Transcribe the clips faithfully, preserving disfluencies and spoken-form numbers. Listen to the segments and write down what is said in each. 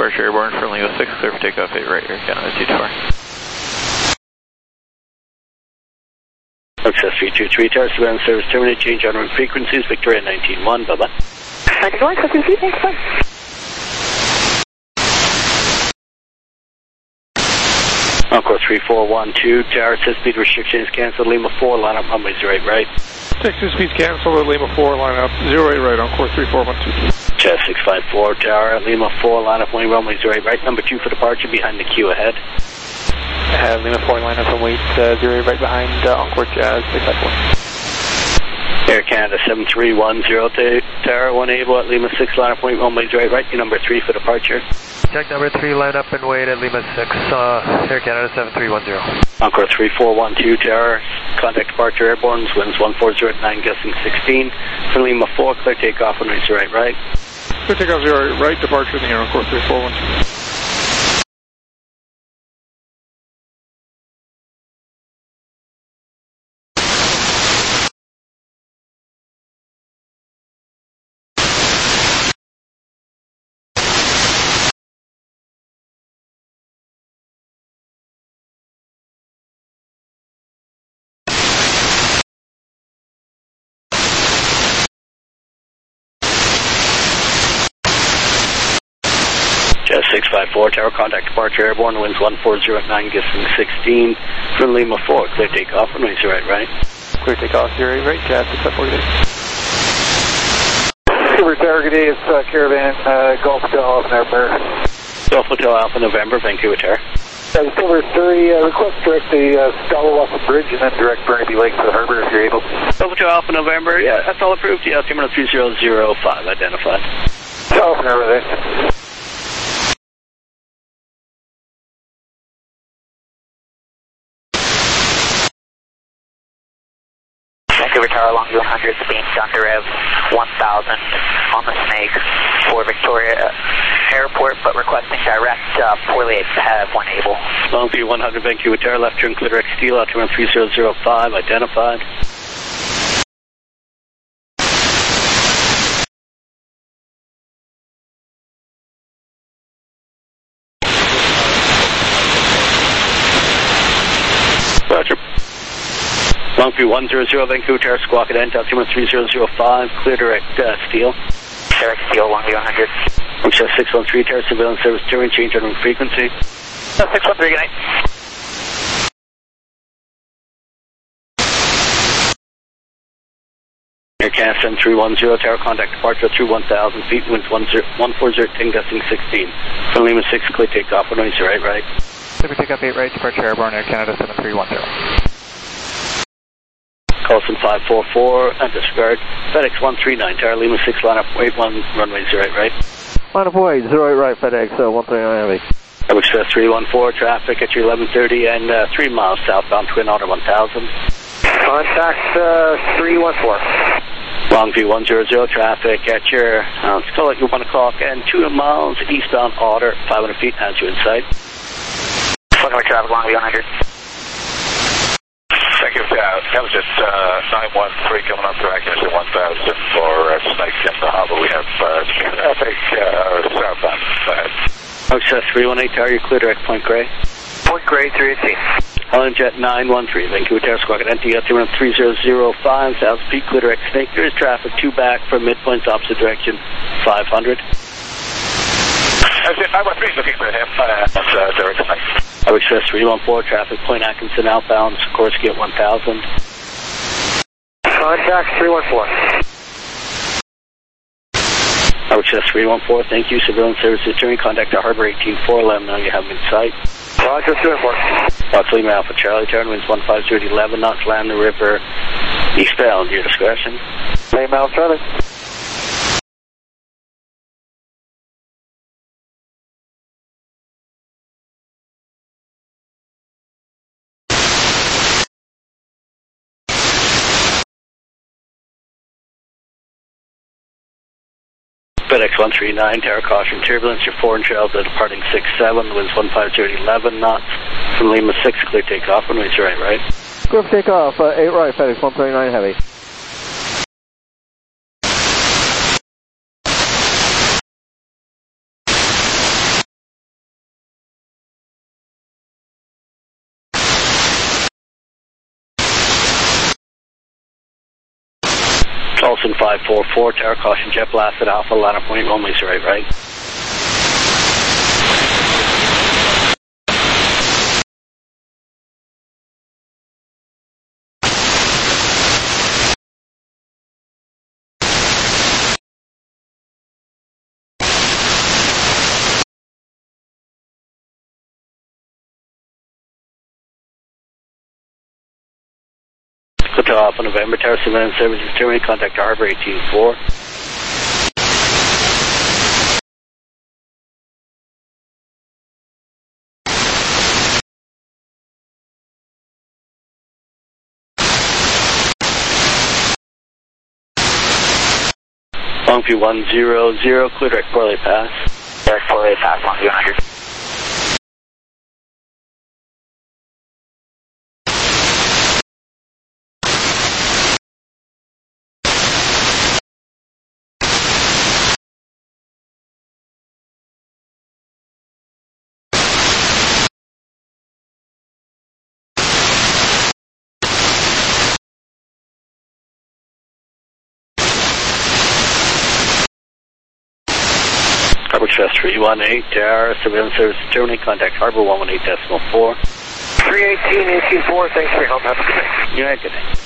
Departure airborne from Lima six, clear for takeoff, eight right, Air Canada two two four. Access three two three, tower surveillance service terminated, change on route frequencies, Victoria nineteen one, bye bye. nineteen one, thanks, bye. Encore three four one two, tower says speed restriction is cancelled, Lima four, line up runway zero eight right. Taxi speed cancelled, Lima four, line up zero eight right, Encore three four one two. Chess six five four, tower, Lima four, line up one runway zero eight right, number two for departure, behind the queue ahead. Uh, Lima four, line up runway uh, zero eight right behind uh, Encore Jazz six five four. Air Canada seven three one zero, tower, one able at Lima six, line up one runway zero eight right, number three for departure. Check number three, line up and wait at Lima six, uh, Air Canada seven three one zero. Encore three four one two, tower, contact departure airborne, winds one four zero nine, guessing sixteen. For Lima four, clear takeoff, runway zero eight right. Clear takeoff zero eight right, departure in the air, Encore three four one two. six five four, tower, contact departure airborne, winds one four zero nine, guessing sixteen. For Lima four, clear takeoff, runway zero eight right. Clear takeoff, zero eight right, Jazz six five four. Super Tower, good day, it's uh, Caravan, uh, Golf Hotel Alpha November. Golf Hotel Alpha November, Vancouver Tower. Uh, Silver Surrey, uh, request direct the uh, Stallawassa Bridge and then direct Burnaby Lake to the harbor if you're able. Golf Hotel Alpha November, yeah, that's all approved. Yeah, Altimeter three zero zero five, identified. Alpha November there. Vancouver Tower, Longview one hundred, speed Thunder Rev one thousand on the Snake for Victoria Airport, but requesting direct uh, poorly have one able. Longview one hundred, Vancouver Tower, left turn, clear direct steel, altimeter three zero zero five, identified. Roger. Longview one zero zero, Vancouver Tower, squawk at end, altimeter three zero zero five, clear direct uh, steel. Direct steel, Longview one hundred. Access six one three, tower, surveillance service, touring, change on route frequency. No, six one three, good night. Air Canada seven three one zero, tower, contact departure through one thousand feet, winds one four zero ten, gusting sixteen. From Lima six, clear takeoff, runway zero eight right. Clear takeoff eight right, departure airborne, Air Canada seven three one zero. Colson five four four, and disregard. FedEx one three nine, tower, Lima six, line up, wait one, runway zero eight right. Line up wait, zero eight right, FedEx uh, one three nine heavy. Air Express three one four, traffic at your eleven thirty and uh, three miles southbound, Twin Otter one thousand. Contact uh, three one four. Longview one zero zero, traffic at your, uh, let's call it your one o'clock and two miles eastbound Otter, five hundred feet, as you in sight. Welcome to traffic, Longview one hundred. Thank you, uh, that was just uh, nine one three coming up to Acquisition one thousand for uh, Snake in the harbor. We have uh, traffic uh, southbound. Go ahead. Access three one eight, tower, you're clear direct Point Grey. Point Grey, three eight three. Holland Jet nine one three, Vancouver Tower, squawk at empty, altimeter three zero zero five, south peak, clear direct Snake. There is traffic, two back from midpoints, opposite direction, five hundred. That's it, nine one three, looking for him. Uh, that's uh, direct Snake. Air Express three one four, traffic, Point Atkinson outbound, Sikorsky at one thousand. Contact three one four. Air Express three one four, thank you, surveillance service returning, contact our harbor eighteen four, let them know you have them in sight. Roger, three one four. Fox Lima Alpha Charlie, turn winds one five zero eleven knots, land the river eastbound, your discretion. Lima Alpha Charlie. FedEx one three nine, tower, caution, turbulence, your foreign trails are departing six seven, winds one five zero eleven knots. From Lima six, clear takeoff, runway zero eight right. Clear for takeoff, uh, eight right, FedEx one three nine heavy. Colson five four four, tower caution, jet blast at Alpha, line up point, runway zero eight right. Hotel Alpha November, tower surveillance services terminate, contact Harbor eighteen four. Longview one zero zero, clear direct Portland Pass. Direct Portland Pass, Longview one hundred. Harbor Trust three one eight, tower surveillance services terminate, contact Harbor one one eight decimal four. three eighteen, eighteen four, thanks for your help. Have a good day. Yeah, good day.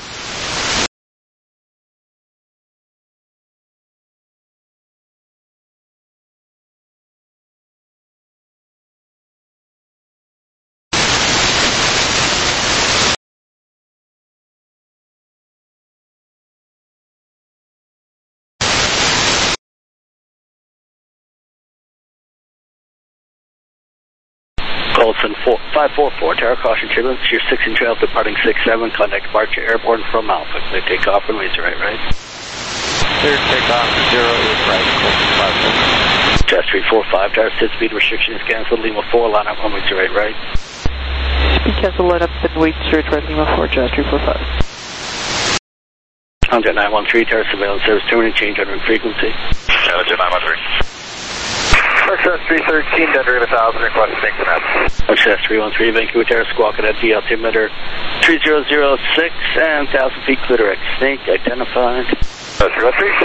Colson five four four, tower caution, turbulence, your six and twelve departing six seven, contact departure airborne from Alpha. Clear takeoff, runway zero right, right? Clear takeoff, zero eight right, Colson five four. Jazz three four five, tower set speed restriction is cancelled, Lima four, line up, runway zero eight right. Speed cancel, line up, then wait, straight right, Lima four, Jazz three four five. Contact nine one three, tower surveillance service terminate, change on frequency. Challenger nine one three. Access three thirteen, Denver one thousand, request six and up. Access three one three, Vancouver Tower, squawking at the altimeter three zero zero six and one thousand feet, clear direct snake, identified. three one three.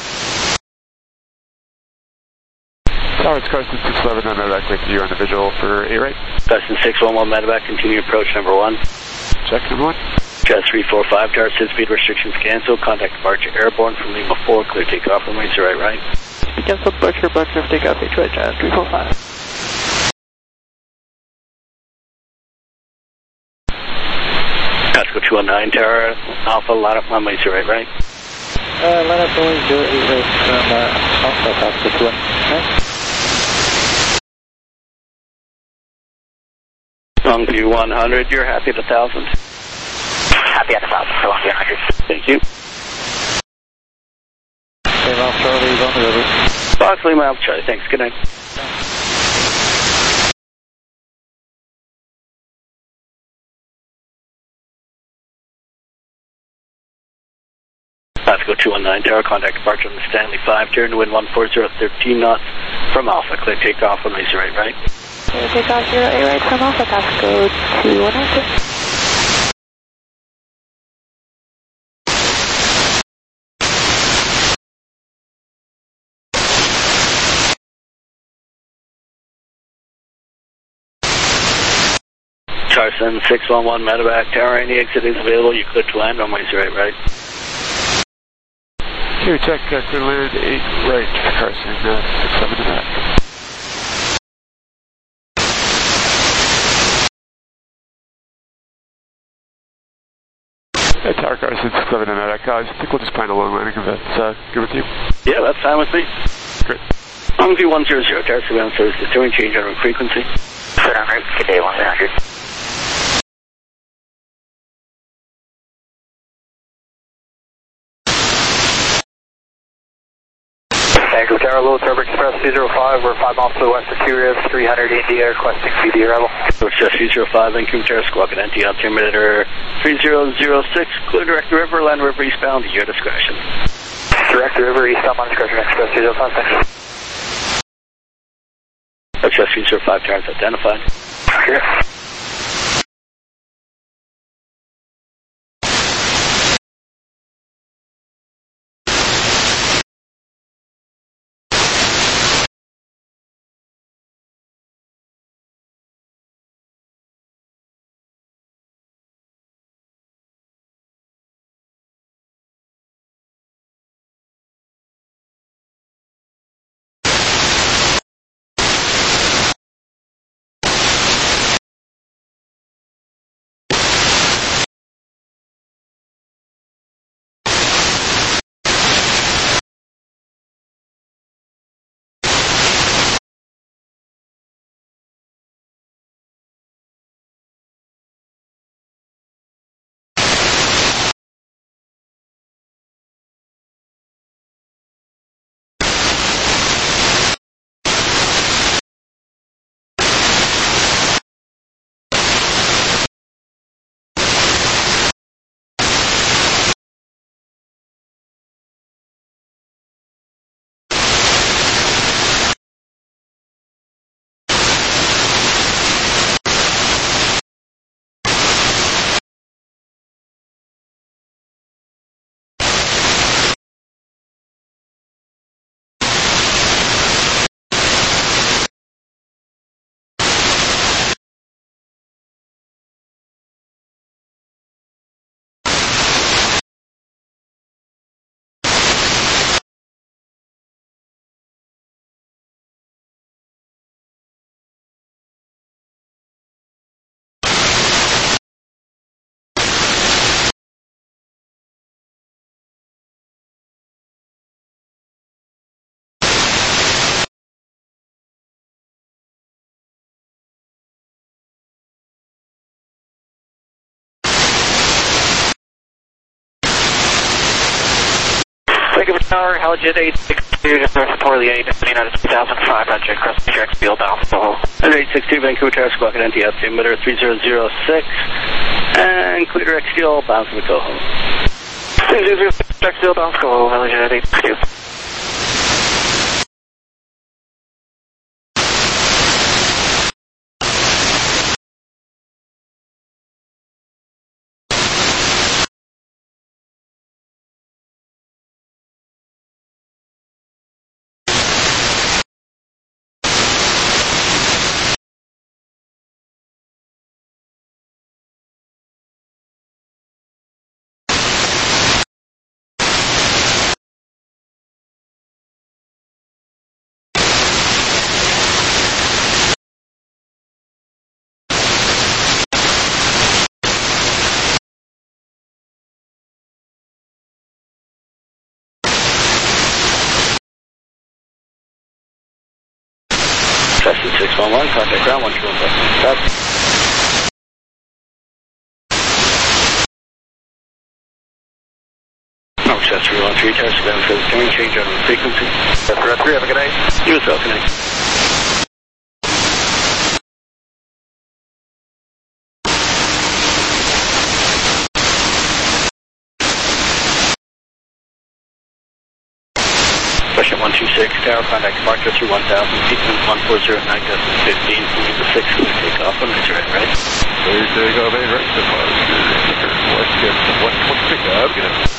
Tower, it's Carson six eleven, I'm medevac with you on the visual for A right. Carson six one one, medevac, continue approach number one. Check number one. Jazz three four five, tower set speed restrictions canceled, contact departure airborne from Lima four, clear takeoff, runway zero right right. Speed cancel, departure, departure, takeoff, H right, Jazz three four five. Pasco two one nine, tower, Alpha, line up, runway zero right right. Uh, line up, runway zero eight right from uh, Alpha, Pasco two one nine. Longview one hundred, you're happy at one thousand. Happy at one thousand for Longview one hundred. Thank you. Same off Charlie's on the river. Fox Lima Alpha Charlie, thanks, good night. Pasco two one nine, tower, contact departure on the Stanley five, turn to wind one four zero, thirteen knots from Alpha, clear takeoff, runway zero eight right. Clear takeoff, zero eight right from Alpha, Pasco two one nine. Carson six one one, medevac, tower, any exit is available, you clear to land, runway zero eight right. Here, check, uh, clear land eight right, Carson, uh, six seven to that. Hey, tower, Carson, six seven to that, guys. I think we'll just find a long landing if that's uh, good with you. Yeah, that's fine with me. Great. Longview one zero zero, tower surveillance service, determine change on frequency. Good on route, good day, one hundred. Vancouver Tower, Little Turbo Express two zero five, we're five miles to the west of Two Rivers, three hundred India, requesting C D arrival. Access three zero five, Vancouver Tower, squawking empty, altimeter three zero zero six, clear direct river, land river eastbound, at your discretion. Direct river, eastbound on discretion, Express two zero five, thanks. Access three zero five, towers identified. Here. Take up a tower, Helijet eight six two, just north of Portland eight, United two thousand five, Roger, cross the X field down the hole. eight six two, Vancouver Tower, squawk at N T altimeter three zero zero six, and clear direct steel, bound for the Coho. three zero zero six, direct steel, bound for Coho, Helijet eight six two. Cessna six one one, contact ground one two one five. Stop. No, Cessna three one three, tower, seven for the steering, change out of the frequency. Cessna three, have a good night. You as well, connect. Question one two six, tower, contact departure through one thousand, sequence one four zero nine, decimal fifteen, Lima six, going to take off, when it's right, right? Please take off eight right, let's get one quick pickup, get it.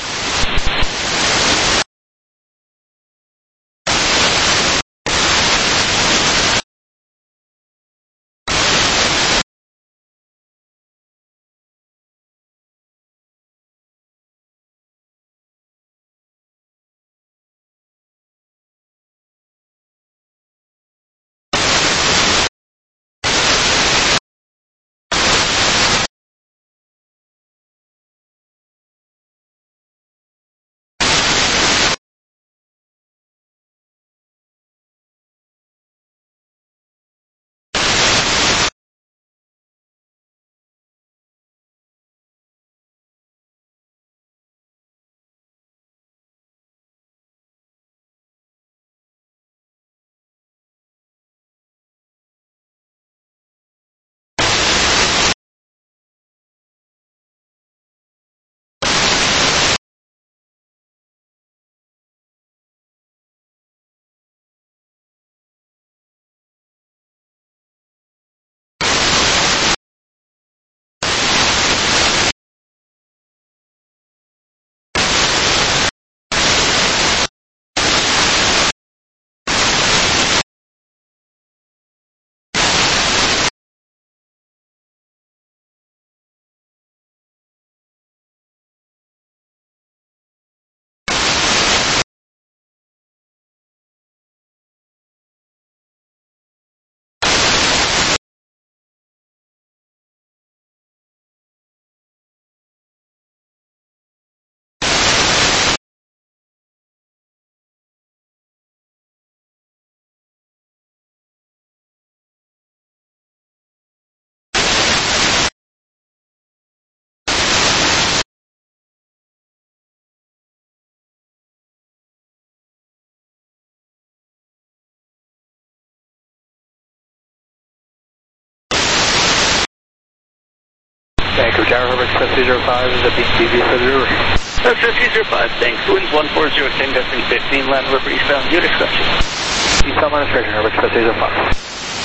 Vancouver Tower, Herbert Express two zero five, is at B T V for the river. Express two zero five, thanks. Winds one four zero ten, gusting fifteen, land river eastbound, unit exception. Eastbound minus correction, Herbert Express two zero five.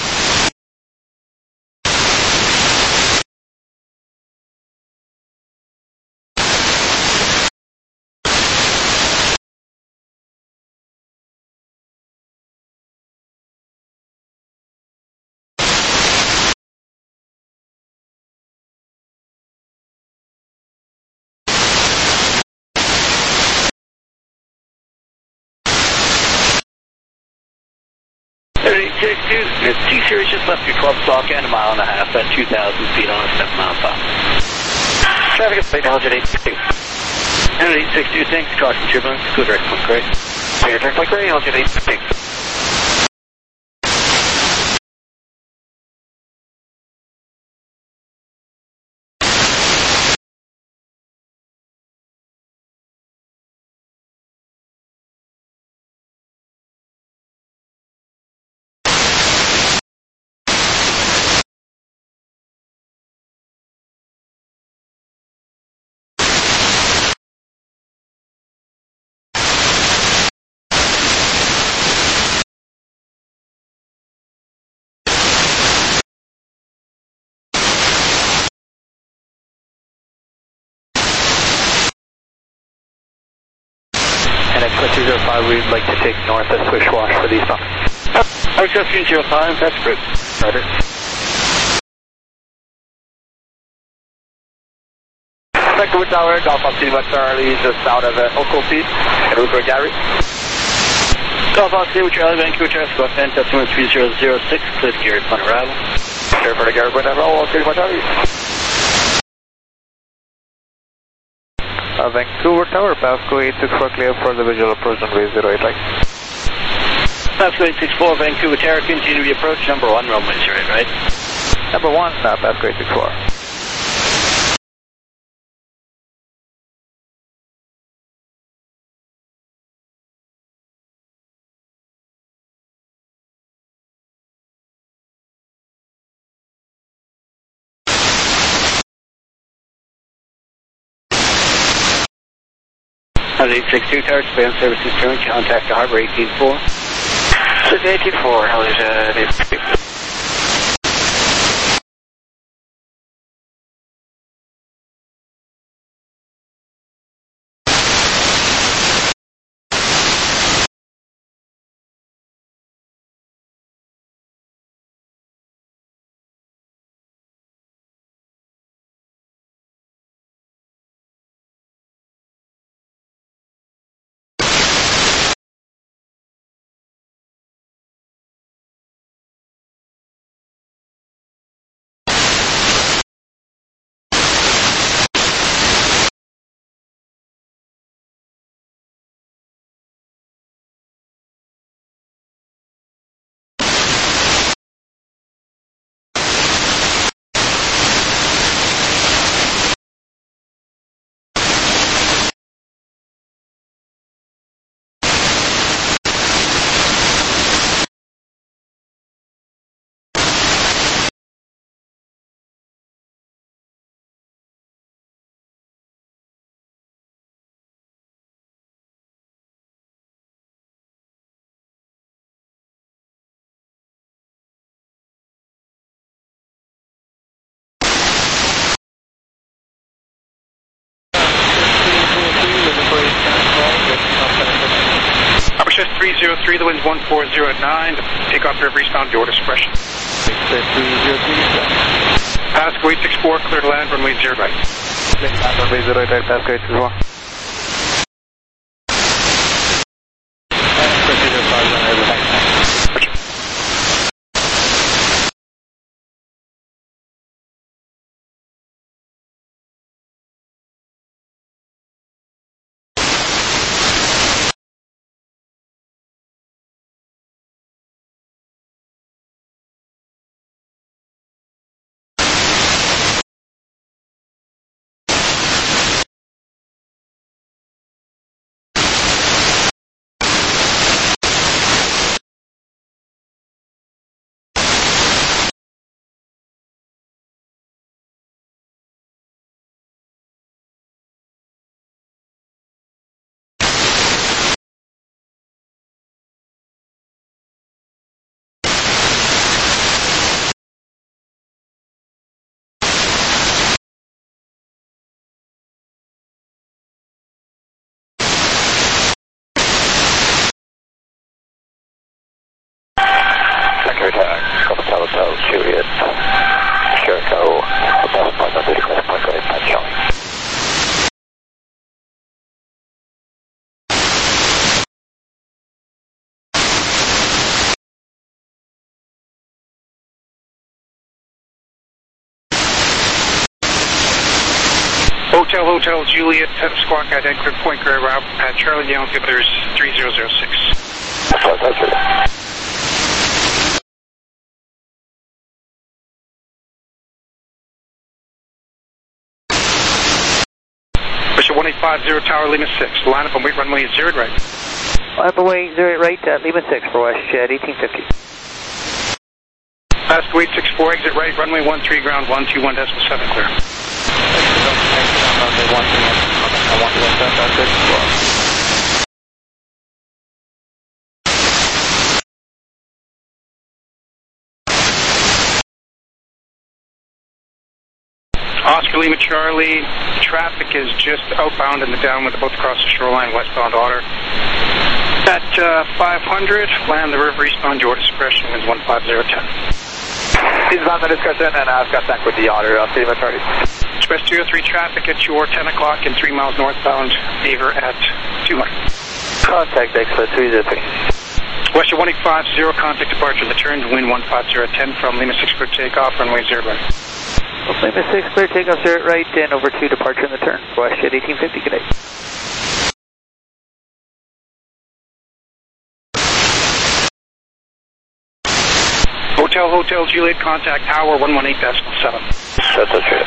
eight six two, it's T-Series just left your twelve stock and a mile and a half at two thousand feet on a seven mile top. Traffic is late, Helijet eight six two. eight six two, thanks. Caution turbulence, clear direct point gray. Clear direct point gray, Helijet eight six two. Express two zero five, we'd like to take north at Swish Wash for the eastbound. Express three zero five, that's good. Roger. Vancouver Tower, Golf Off City West Charlie, just out of uh, Okopi, and route for Gary. Golf Off City Charlie, Vancouver Tower, Scott Van, Testimony three zero zero six, clear to Gary, on arrival. Clear for the Gary, whatever, all City West Charlie. Uh, Vancouver Tower, Pasco eight six four, clear for the visual approach on way zero eight right. Pasco eight six four, Vancouver Tower, continue the approach, number one, runway zero eight right. Number one, uh, Pasco eight six four. eight six two, Tower Span Services Turn, contact the Harbor eighteen four. City eighteen four, Hellies, eight six two. three zero three, the wind's one four zero at nine. Take off river eastbound, the order suppression. Pasco eight six four, clear to land, runway zero right. Runway zero right, Pasco eight six four. Juliet, Jericho, above point one, request point one, eight, Charlie. Hotel, Hotel, Juliet, Squawk, identical point, Gray Route, at Charlie Down, there's three zero zero six. one eight five zero, Tower, Lima six. Line up and wait runway zero right. Line up and wait zero right, uh, Lima six for West Jet eighteen fifty. Pasco eight six four, exit right, runway one three, ground one two one decimal seven, clear. Oscar Lima Charlie, traffic is just outbound in the downwind about to cross the shoreline, westbound order. At uh, five hundred, land the river eastbound to order suppression, winds one five zero ten. He's on the discussion, and I've got back with the otter on City Authority. Express two oh three traffic at your ten o'clock and three miles northbound, Beaver at two hundred. Contact Express three oh three. Western one eight five zero, contact departure return, wind one five zero ten from Lima six clear takeoff, runway zero right. Lima six clear takeoff, zero right, and over to departure in the turn. WestJet eighteen fifty, good day. Hotel, Hotel, Juliet, contact tower one one eight decimal seven. That's okay.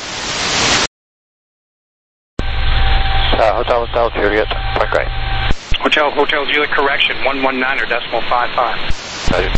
Uh, Hotel, Hotel, Juliet, point right. Hotel, Hotel, Juliet, correction, one one nine or decimal five five. Roger.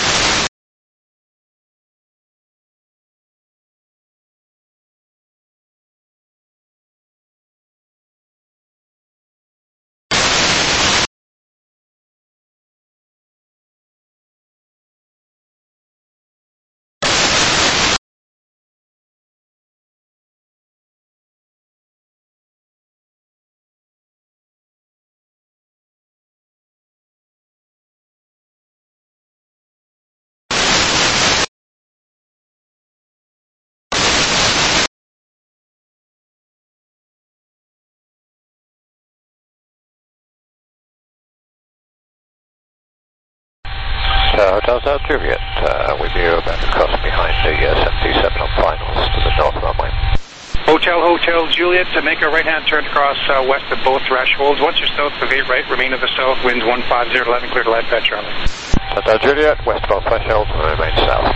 Uh, Hotel South Juliet, uh, with you about to cross behind the uh, seventy-seven on finals to the north runway. Hotel, Hotel, Juliet, to make a right-hand turn across uh, west of both thresholds. Once you're south of eight right, remain to the south, winds one five zero eleven, clear to land patch runway. Hotel Juliet, west of both thresholds, and remain south.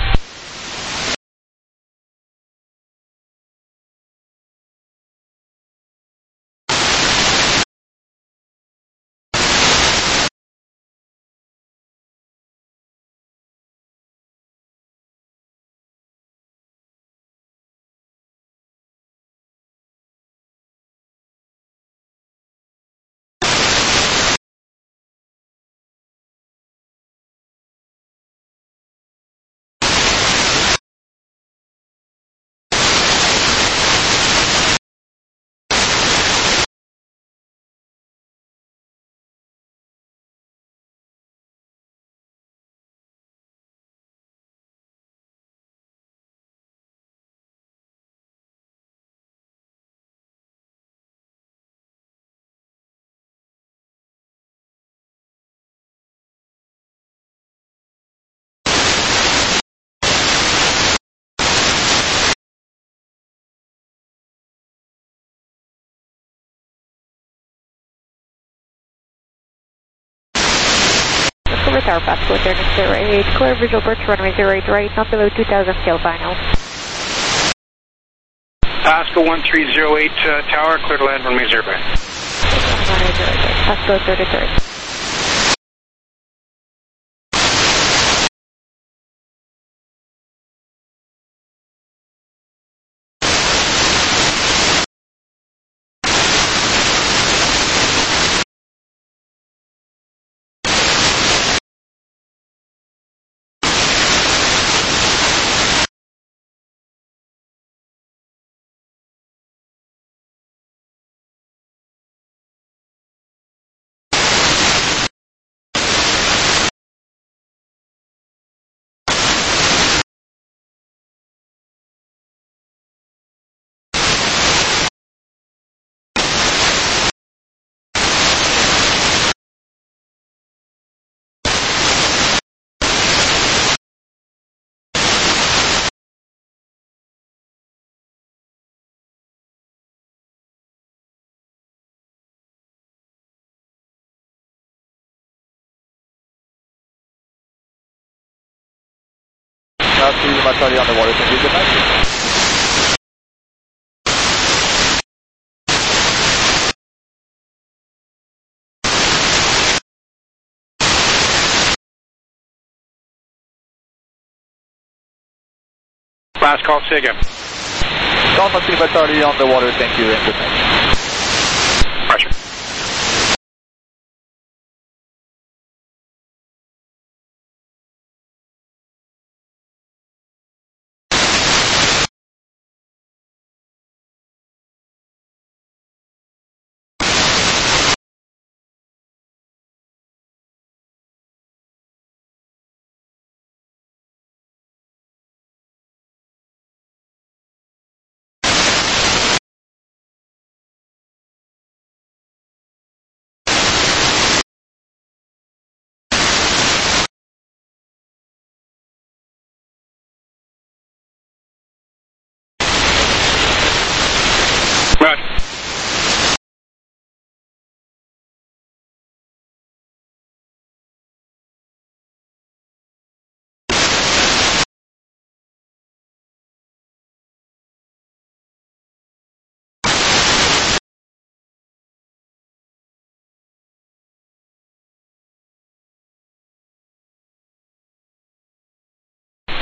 With our fast clear turning zero eight, clear visual approach runway zero eight right, not below two thousand scale final. Pasco one three zero eight uh, tower, clear to land runway zero right. Pasco thirty-three. Now see you much on the water, thank you, good night. Last call, say again. Alpha City Charlie on the water, thank you, and good night. Roger.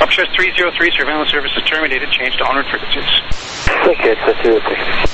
Foxtrot three zero three, surveillance service is terminated. Change to onward frequencies. Okay, it's a two six.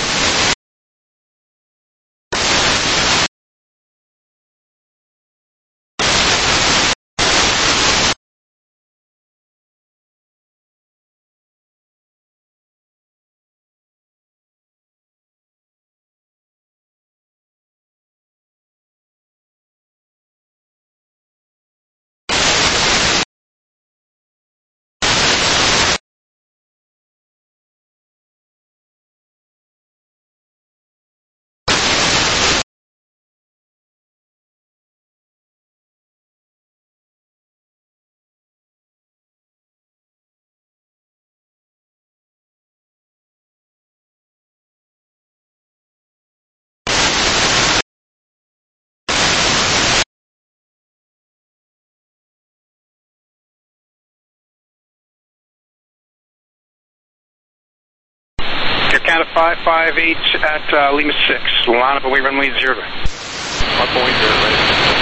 Canada five five eight at uh, Lima six. Line up away runway zero. Up away zero right.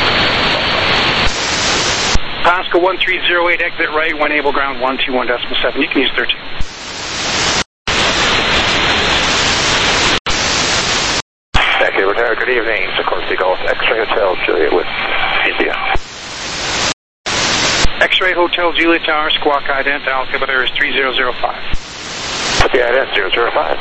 Pascal one three zero eight, exit right, one able ground one two one decimal seven. You can use thirteen. Thank you, Retire. Good evening. Sikorsky Golf X-Ray Hotel Juliet with India. X-Ray Hotel Juliet Tower, squawk ident, altimeter is three zero zero five. What's the ident? zero zero five.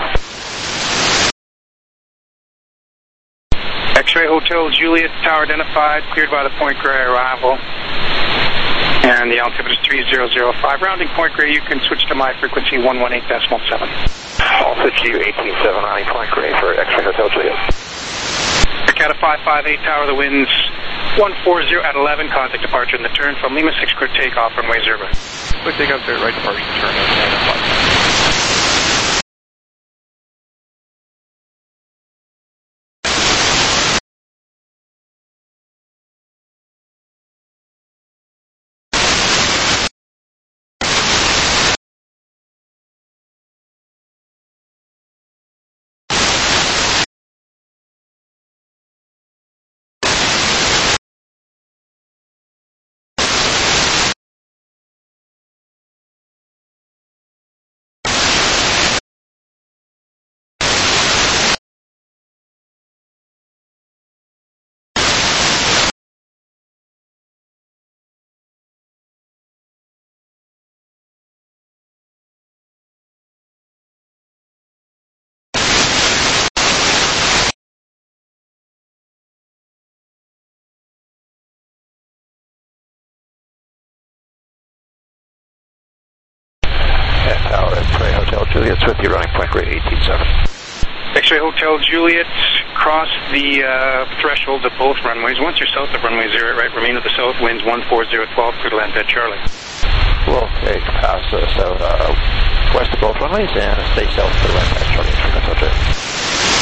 X-Ray Hotel Juliet Tower identified, cleared by the Point Grey arrival. And the altimeter is three zero zero five. Rounding Point Grey, you can switch to my frequency one one eight decimal seven. I'll switch to you eighteen seven nine Point Grey for X-Ray Hotel Juliet. Canada five five eight Tower, the winds one four zero at eleven, contact departure in the turn from Lima six, clear takeoff runway zero. Quick takeoff, straight right departure, turn at nine o'clock. Tower, X-Ray Hotel Juliet's with you, running Point Grey eighteen seven. X-Ray Hotel Juliet, cross the uh, thresholds of both runways. Once you're south of runway zero, right, remain to the south, winds one four zero twelve, clear to land bed Charlie. We'll take pass uh, south, uh, west of both runways and stay south to the land past Charlie. Hotel Juliet.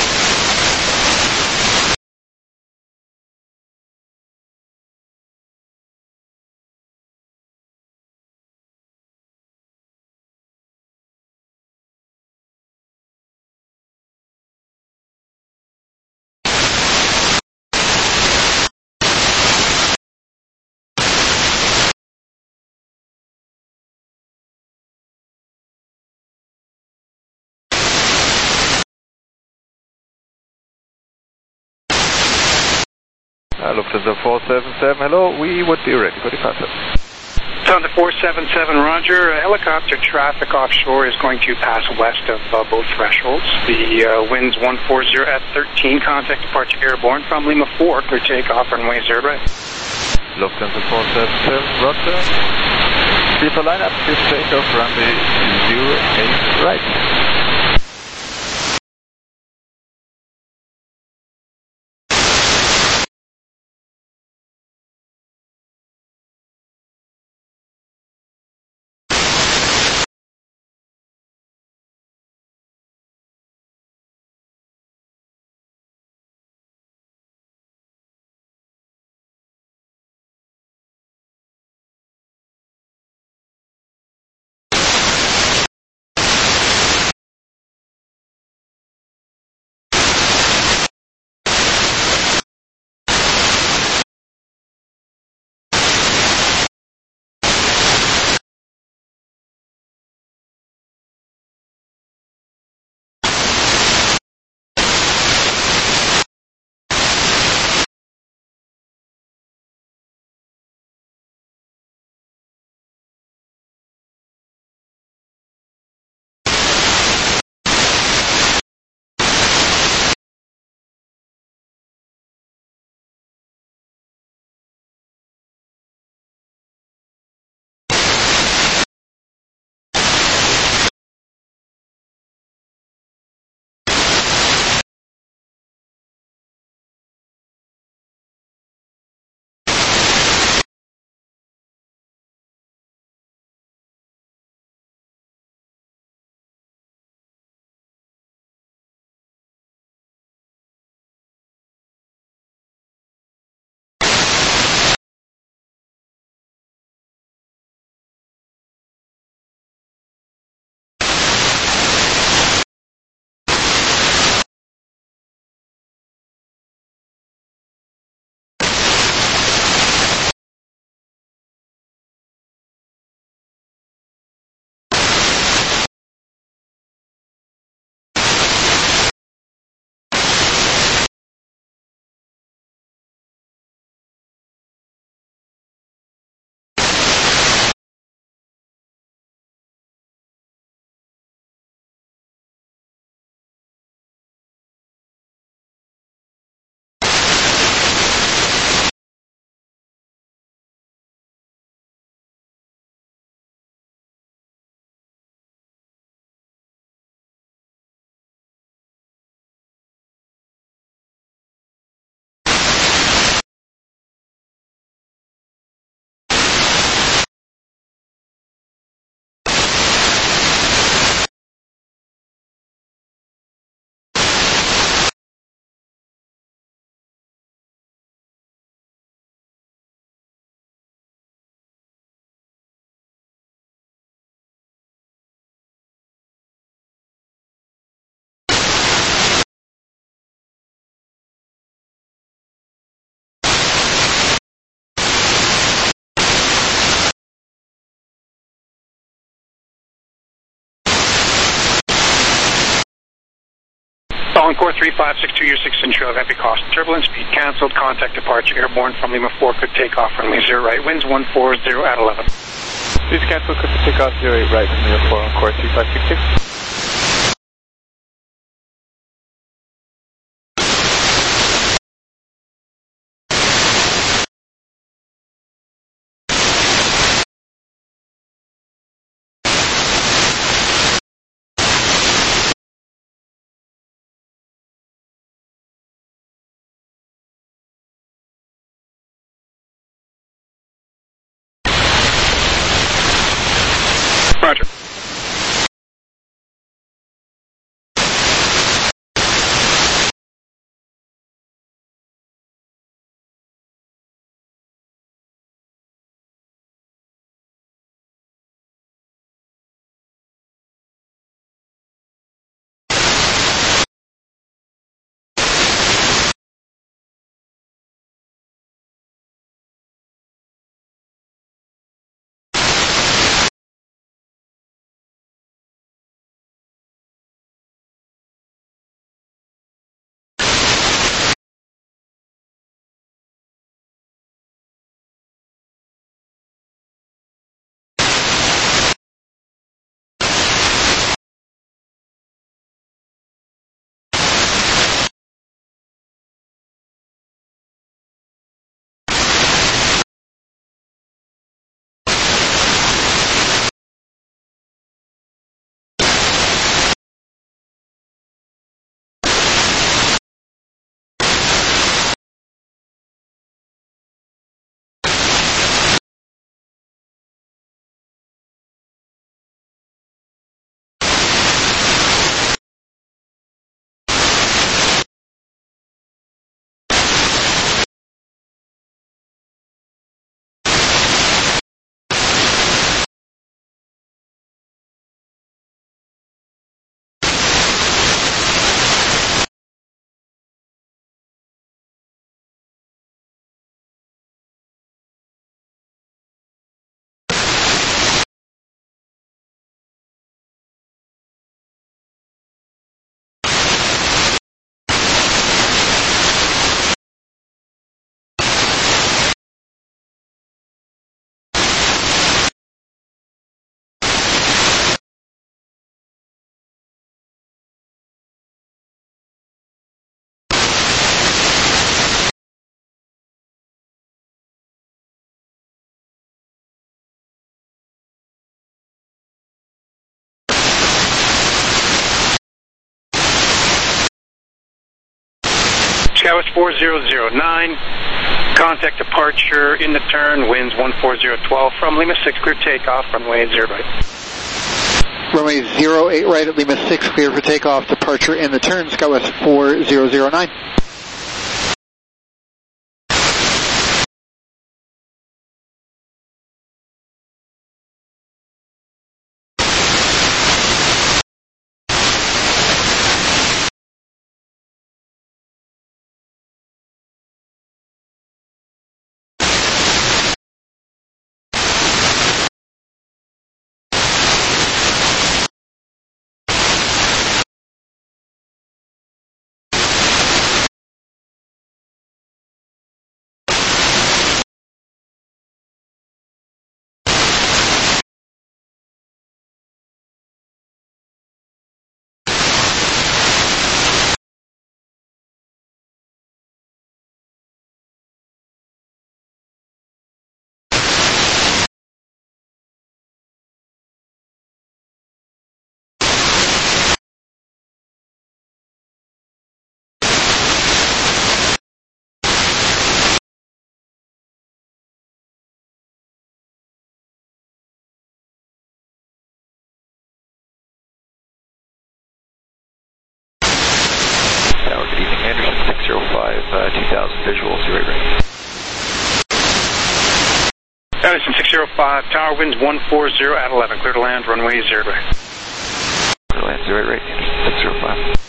Uh, Lufthansa four seven seven, hello, we would be ready for departure. Lufthansa four seven seven, roger. Uh, helicopter traffic offshore is going to pass west of uh, both thresholds. The uh, winds one four zero at thirteen, contact departure airborne from Lima four, clear takeoff runway zero right. Lufthansa four seven seven, roger. Clear for lineup, clear takeoff runway zero eight right. Encore three five six two, your six inch trail, heavy cost, turbulence, speed cancelled, contact departure, airborne from Lima four, could take off, runway zero right, winds one four zero at eleven. Please cancel, could take off zero eight right, Lima four, Encore three five six two. Roger. Skywest four zero zero nine, contact departure in the turn, winds one four zero twelve from Lima six, clear takeoff, runway zero right. Runway zero eight right at Lima six, clear for takeoff, departure in the turn, Skywest four zero zero nine. Visual, zero right. Edison six zero five, tower winds one four zero at eleven, clear to land, runway zero right. Clear to land, zero right, six zero five.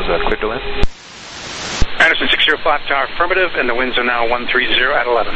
Roger that, clear to land. Anderson six zero five tower affirmative, and the winds are now one three zero at eleven.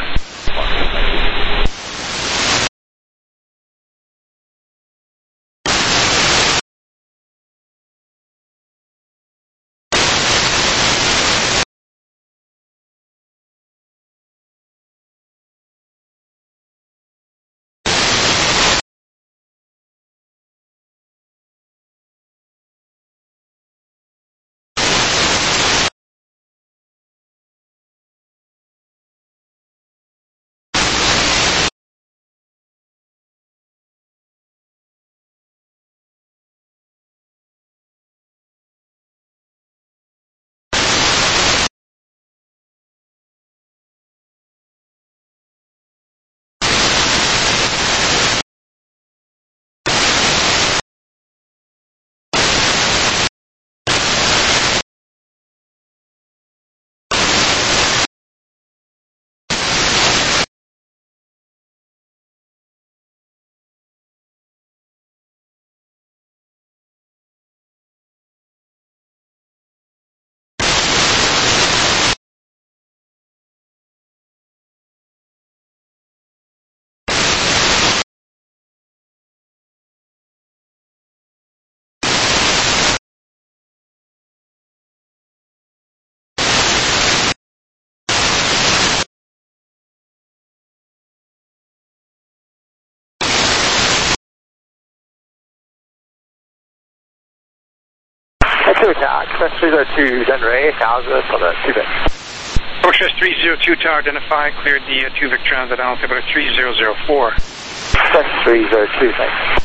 Two attack, Express three zero two, Denver Calgary for the two Vic. Express three zero two tower identified, cleared the uh, two Vic transit altimeter three zero zero four. Express three zero two, thanks.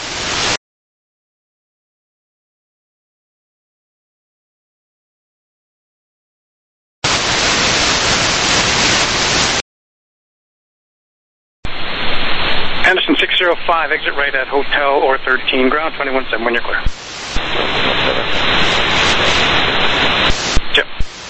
Anderson six zero five, exit right at Hotel or thirteen, ground twenty-one seven, when you're clear. Yep.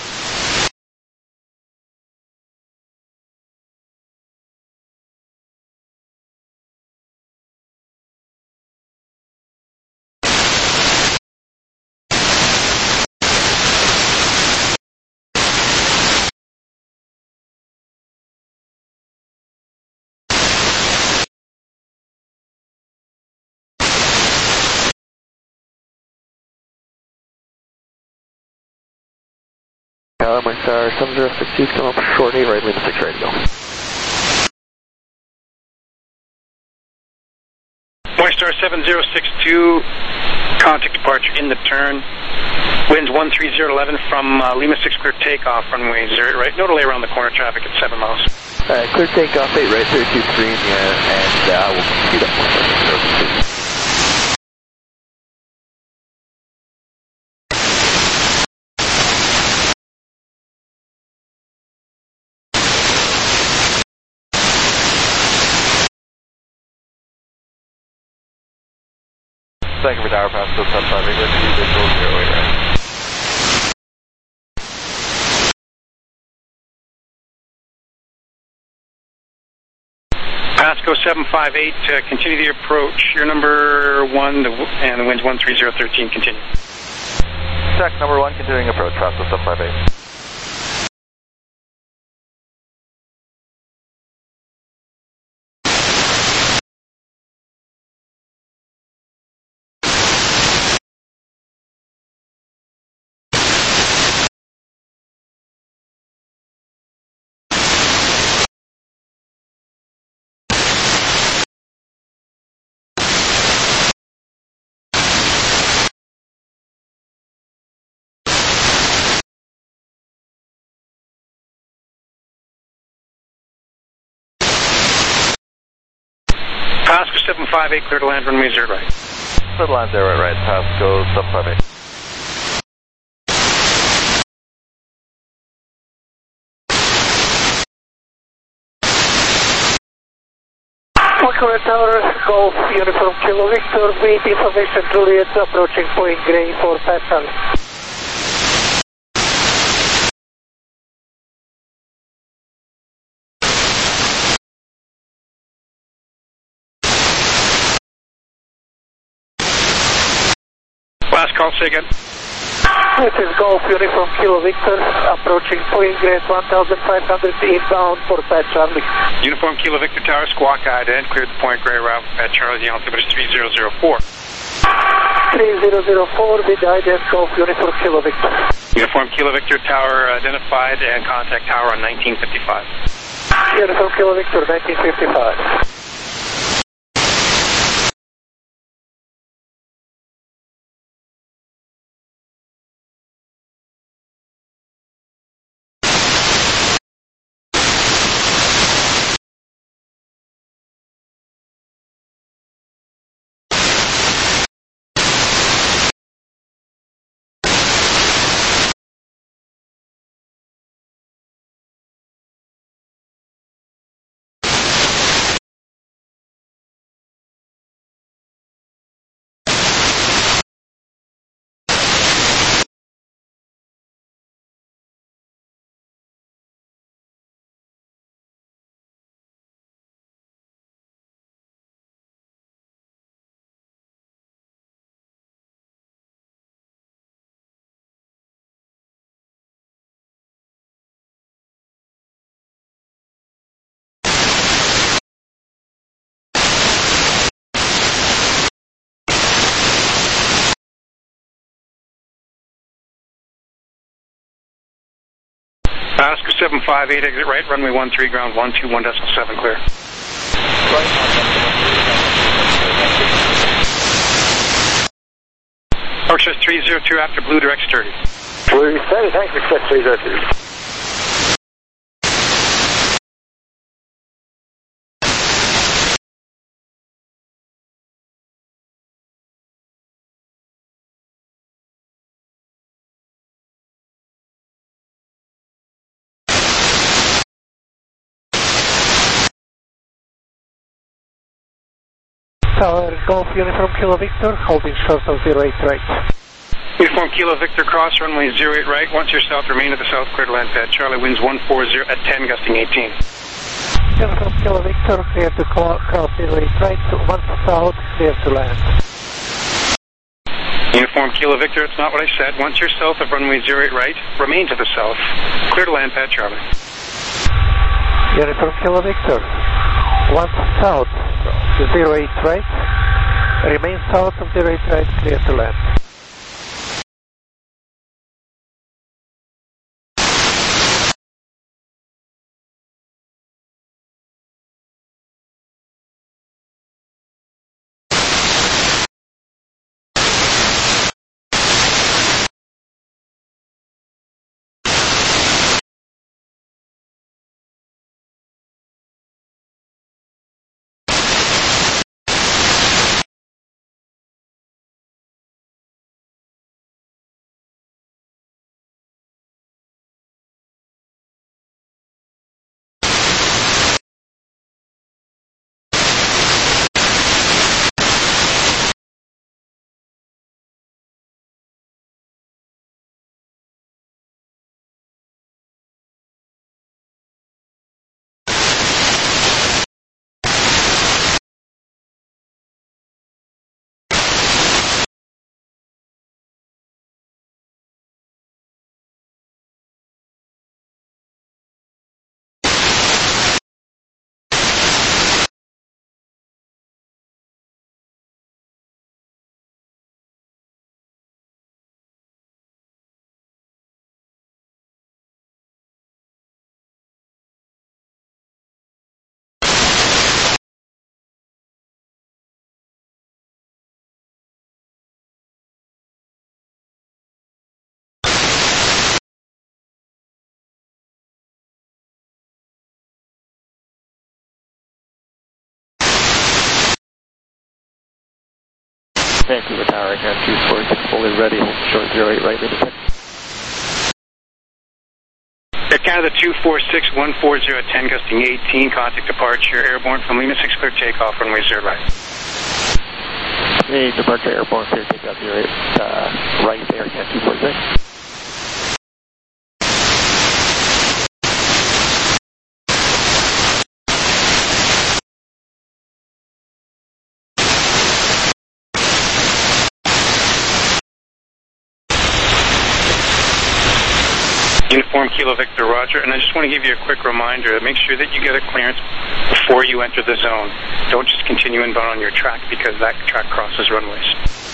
Tower, my star, seven zero six two, come up short eight, right, Lima six, ready to go. Moistar seven zero six two, contact departure in the turn. Winds one three zero eleven from uh, Lima six, clear takeoff, runway zero right. No delay around the corner, traffic at seven miles. Alright, clear takeoff, eight right, thirty two three in the air, and uh, we'll speed up one zero six two. Thank you for tower pass, still top five, English, two visual, zero eight right. Pasco seven five eight, uh, continue the approach. You're number one, the, and the wind's one three zero thirteen, continue. Check, number one, continuing approach, Pasco seven five eight. Pasco seven five eight, clear to land, runway zero right. Clear to land zero right, right, Pasco seven five eight. Wacker Tower, Golf Uniform Kilo Victor, wait information Juliet approaching Point Grey for Pascal. Last call, say again. This is Golf Uniform Kilo Victor, approaching point grade one thousand five hundred inbound for Pat Charlie. Uniform Kilo Victor Tower, squawk ident, cleared the Point Grey route, Pat Charlie, the altimeter is three zero zero four. three zero zero four with ident Golf Uniform Kilo Victor. Uniform Kilo Victor Tower identified and contact tower on nineteen fifty-five. Uniform Kilo Victor, nineteen fifty-five. Oscar seven five eight, exit right, runway one three, ground one two one decimal seven, clear. Approach three zero two after blue, direct thirty. Blue thirty, thanks, accept three zero two. Tower Golf Uniform Kilo Victor, holding short of zero eight right. Uniform Kilo Victor, cross runway zero eight right. Once you're south, remain to the south, clear to land pad. Charlie, winds one four zero at ten, gusting eighteen. Uniform Kilo Victor, clear to cross zero eight right, once south, clear to land. Uniform Kilo Victor, it's not what I said. Once you're south of runway zero eight right, remain to the south, clear to land pad, Charlie. Uniform Kilo Victor, once south, zero eight right, remain south of zero eight right, clear to land. Vancouver Tower again, two four six, fully ready, short zero eight right, into ten. Air Canada two four six one four zero at ten, gusting eighteen, contact departure, airborne from Lima six, clear takeoff, runway zero right. Hey, departure airborne, clear takeoff zero eight, uh, right, Air Canada two four six. Uniform Kilo Victor, Roger. And I just want to give you a quick reminder. Make sure that you get a clearance before you enter the zone. Don't just continue inbound on your track because that track crosses runways.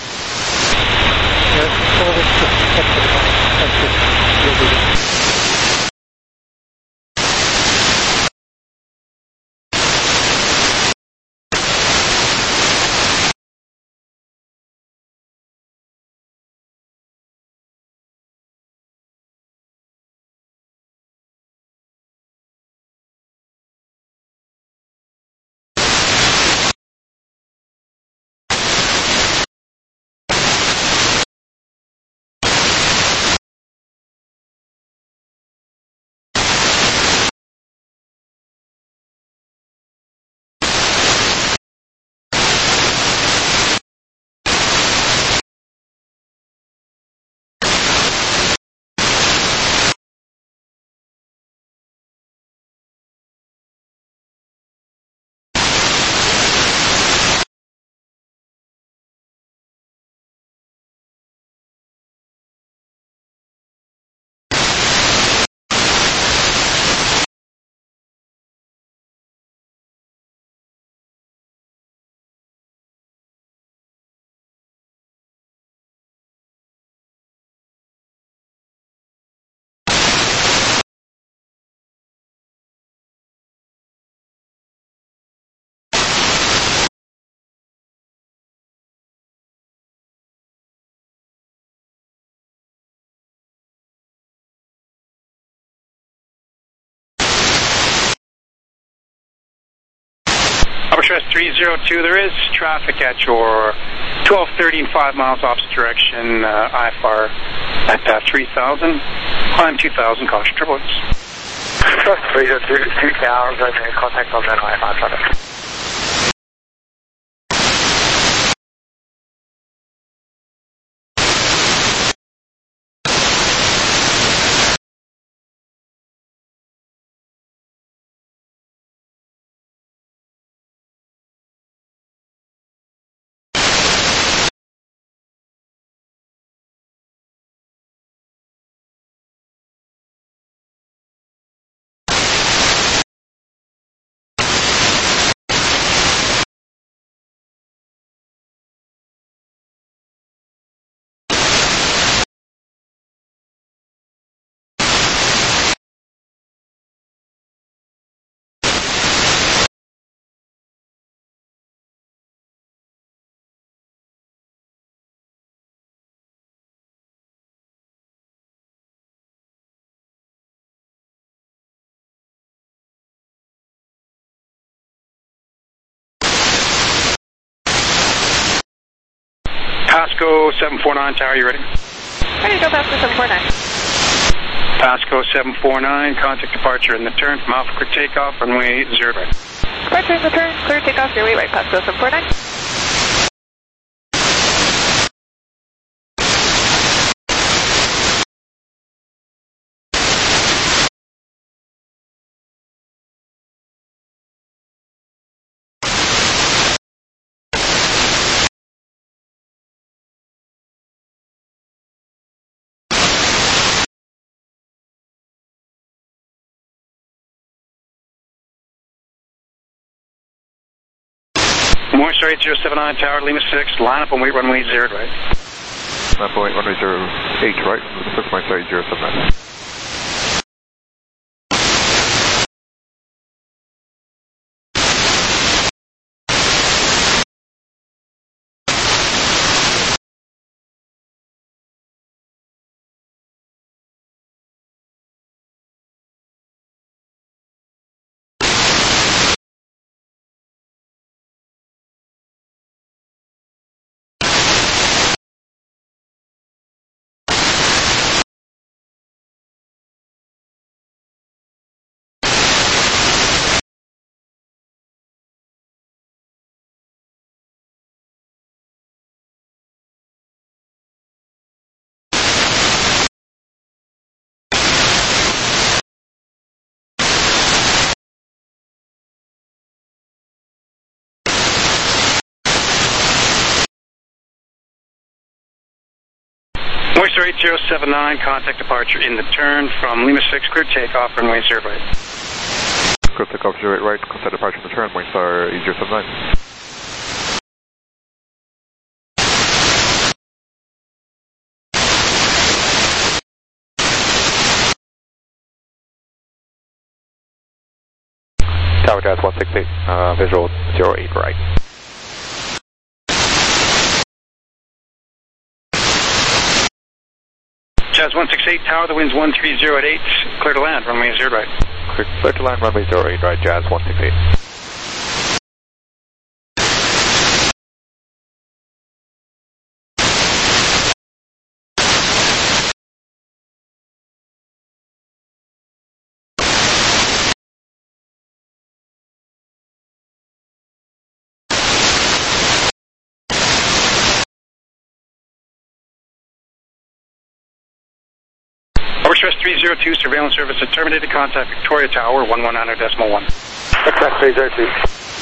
Albatross three zero two, there is traffic at your twelve thirty and five miles opposite direction, uh, I F R at uh, three thousand, climb two thousand, caution turbulence. three zero two, two thousand, contact on that I F R traffic. Pasco seven four nine, tower, you ready? Ready to go, Pasco seven four nine. Pasco seven four nine, contact departure in the turn from Alpha, clear takeoff, runway zero right. Departure in the turn, clear takeoff, zero right, Pasco seven four nine. Moisture eight zero seven nine, tower, Lima six, line up on weight runway zero right. Line up on weight runway zero eight right, six Moisture eight zero seven nine. zero eight zero seven nine, contact departure in the turn from Lima six, clear takeoff, runway zero right. Clear takeoff zero eight right, contact departure in the turn, Wingstar eight zero seven nine. Tower Jazz one six eight, uh, visual zero eight right. Jazz one six eight, tower, the wind's one three zero at eight, clear to land, runway zero right. Clear, clear to land, runway zero eight right, Jazz one six eight. Overstress three zero two, surveillance service is terminated, contact Victoria Tower, one one nine decimal one. Express three zero two.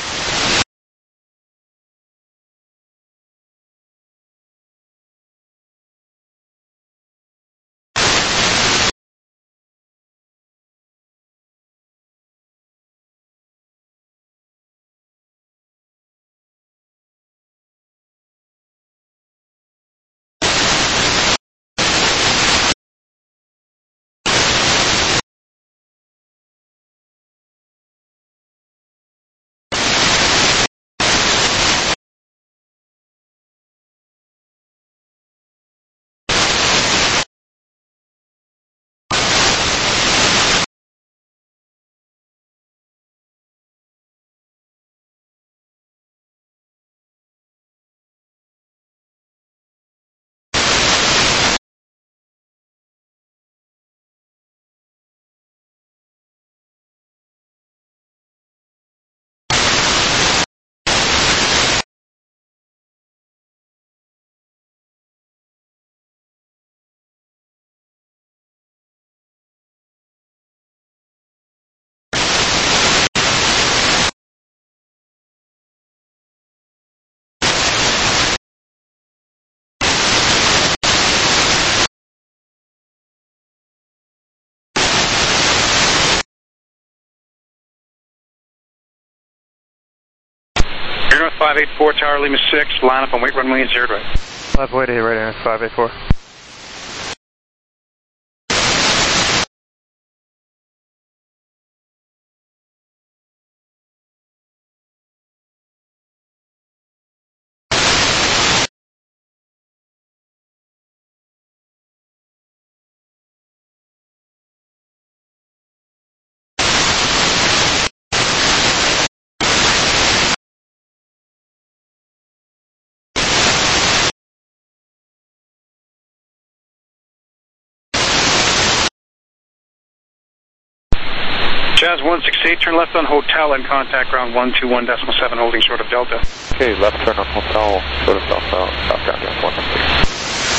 Air North five eight four, tower, Lima six, line up and wait runway zero right. Five wait eight right, Air North five eight four. Jazz one six eight, turn left on hotel and contact ground one two one decimal seven, holding short of Delta. Okay, left turn on hotel, short of Delta, south ground Jazz one six eight.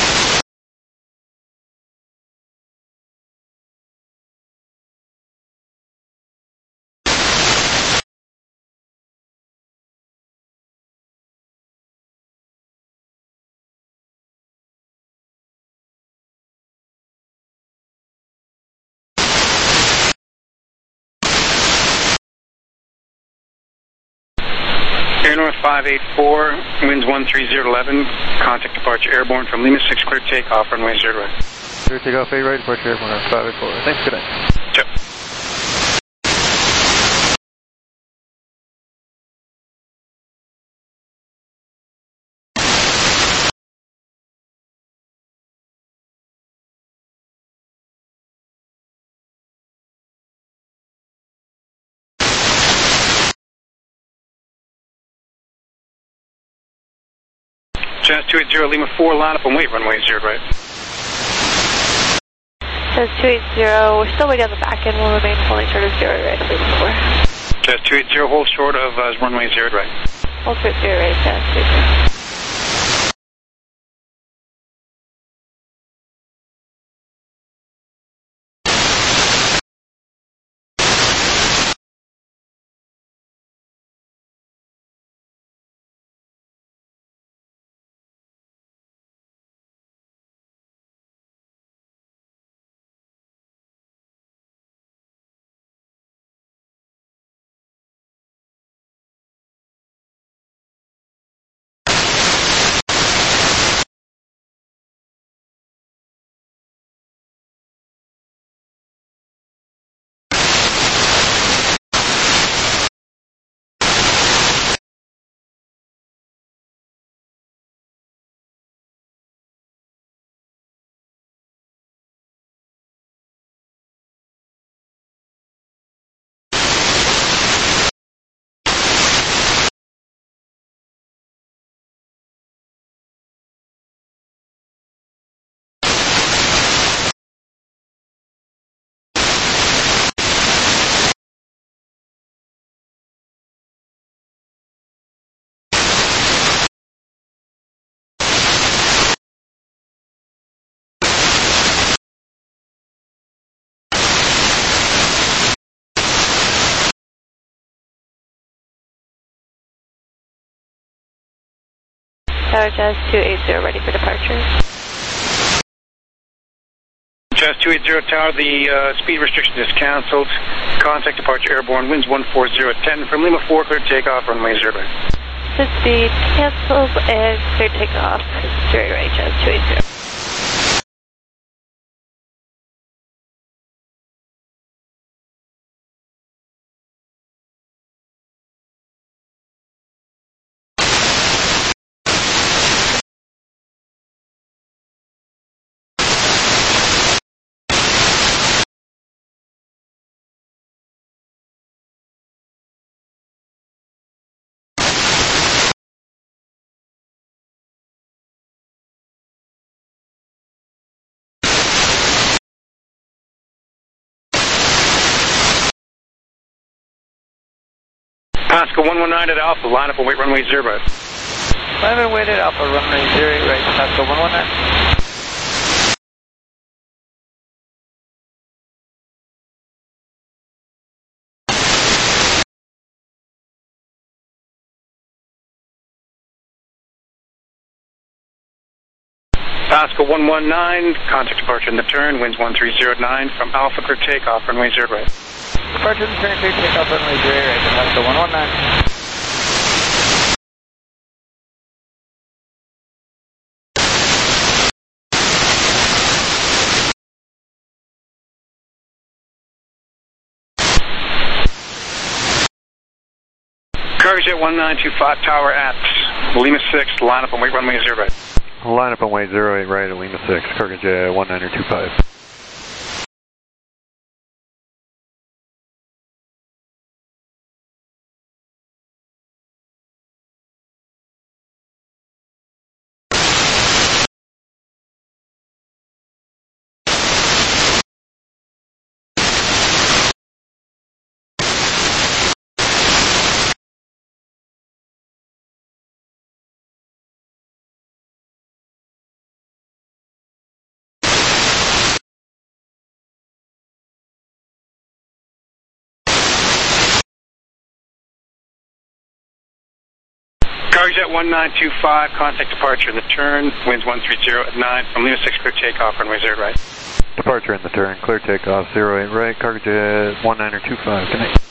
Air North five eight four, winds one three zero eleven, contact departure airborne from Lima six, clear takeoff, runway zero right. Clear takeoff eight right, departure airborne five eight four. Thanks, good night. Yep. Jazz two eight zero, Lima four, line up and wait, runway zero right. Jazz two eight zero, we're still waiting on the back end, we'll remain holding short of zero right, wait before. Jazz two eight zero, hold short of uh, runway zero right. Hold short zero right, Jazz two eight zero. Tower Jazz two eight zero, ready for departure. Jazz two eight zero Tower, the uh, speed restriction is canceled. Contact departure airborne, winds one four zero at ten from Lima four, clear takeoff, runway zero right. The speed canceled and clear takeoff, zero right, Jazz two eight zero. Pascal one one nine at Alpha, line up and wait runway zero right. Line up and wait at Alpha, runway zero eight right, Pascal one one nine. Pascal one one nine, contact departure in the turn, winds one three zero nine from Alpha, clear takeoff, runway zero right. Departure in the turn, clear takeoff, runway zero right, Pascal one one nine. Cargojet one nine two five Tower at Lima six, line up and wait runway zero right. Line up and wait zero eight right at Lima six, Cargojet one nine two five. Cargojet one nine two five, contact departure in the turn, winds one three zero at nine from Lima six, clear takeoff, runway zero right. Departure in the turn, clear takeoff, zero eight right, Cargojet one nine two five, connect.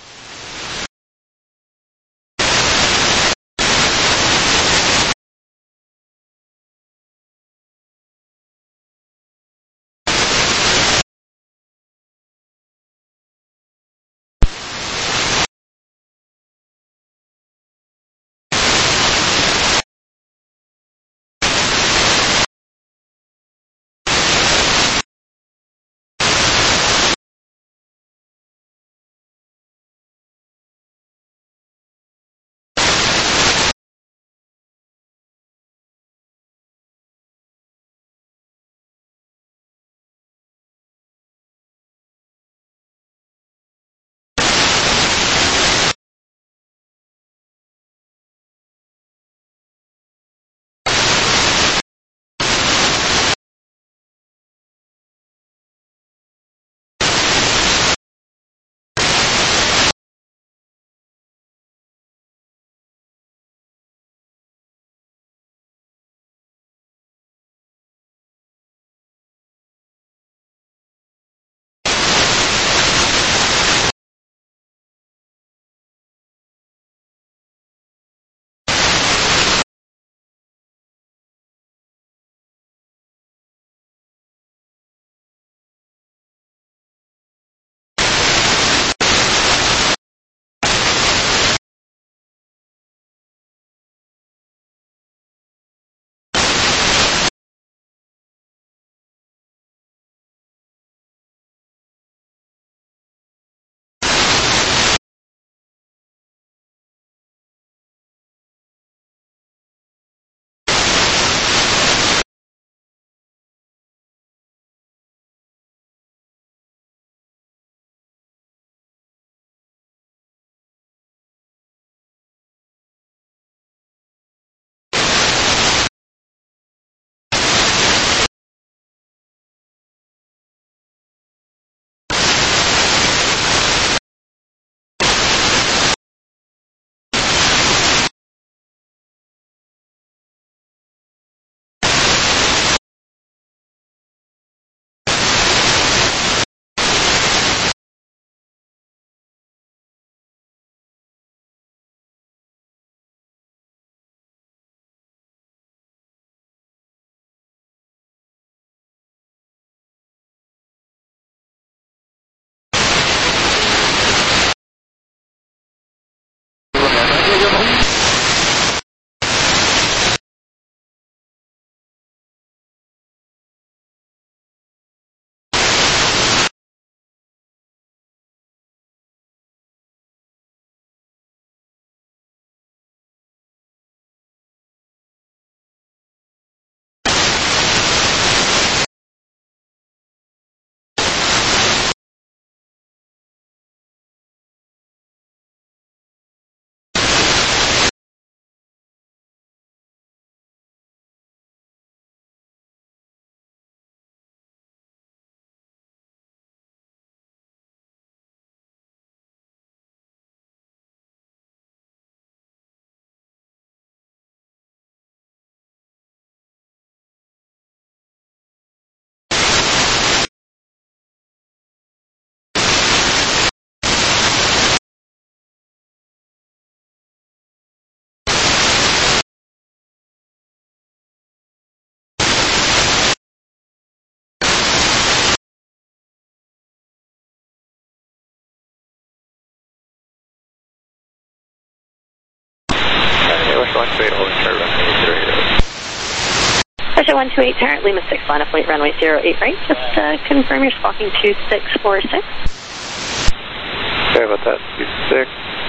one two eight, holding short runway zero eight. Pressure one two eight, Tarrant, Lima six, line up late runway zero eight right. Just uh, confirm you're squawking two six four six. Sorry about that, two six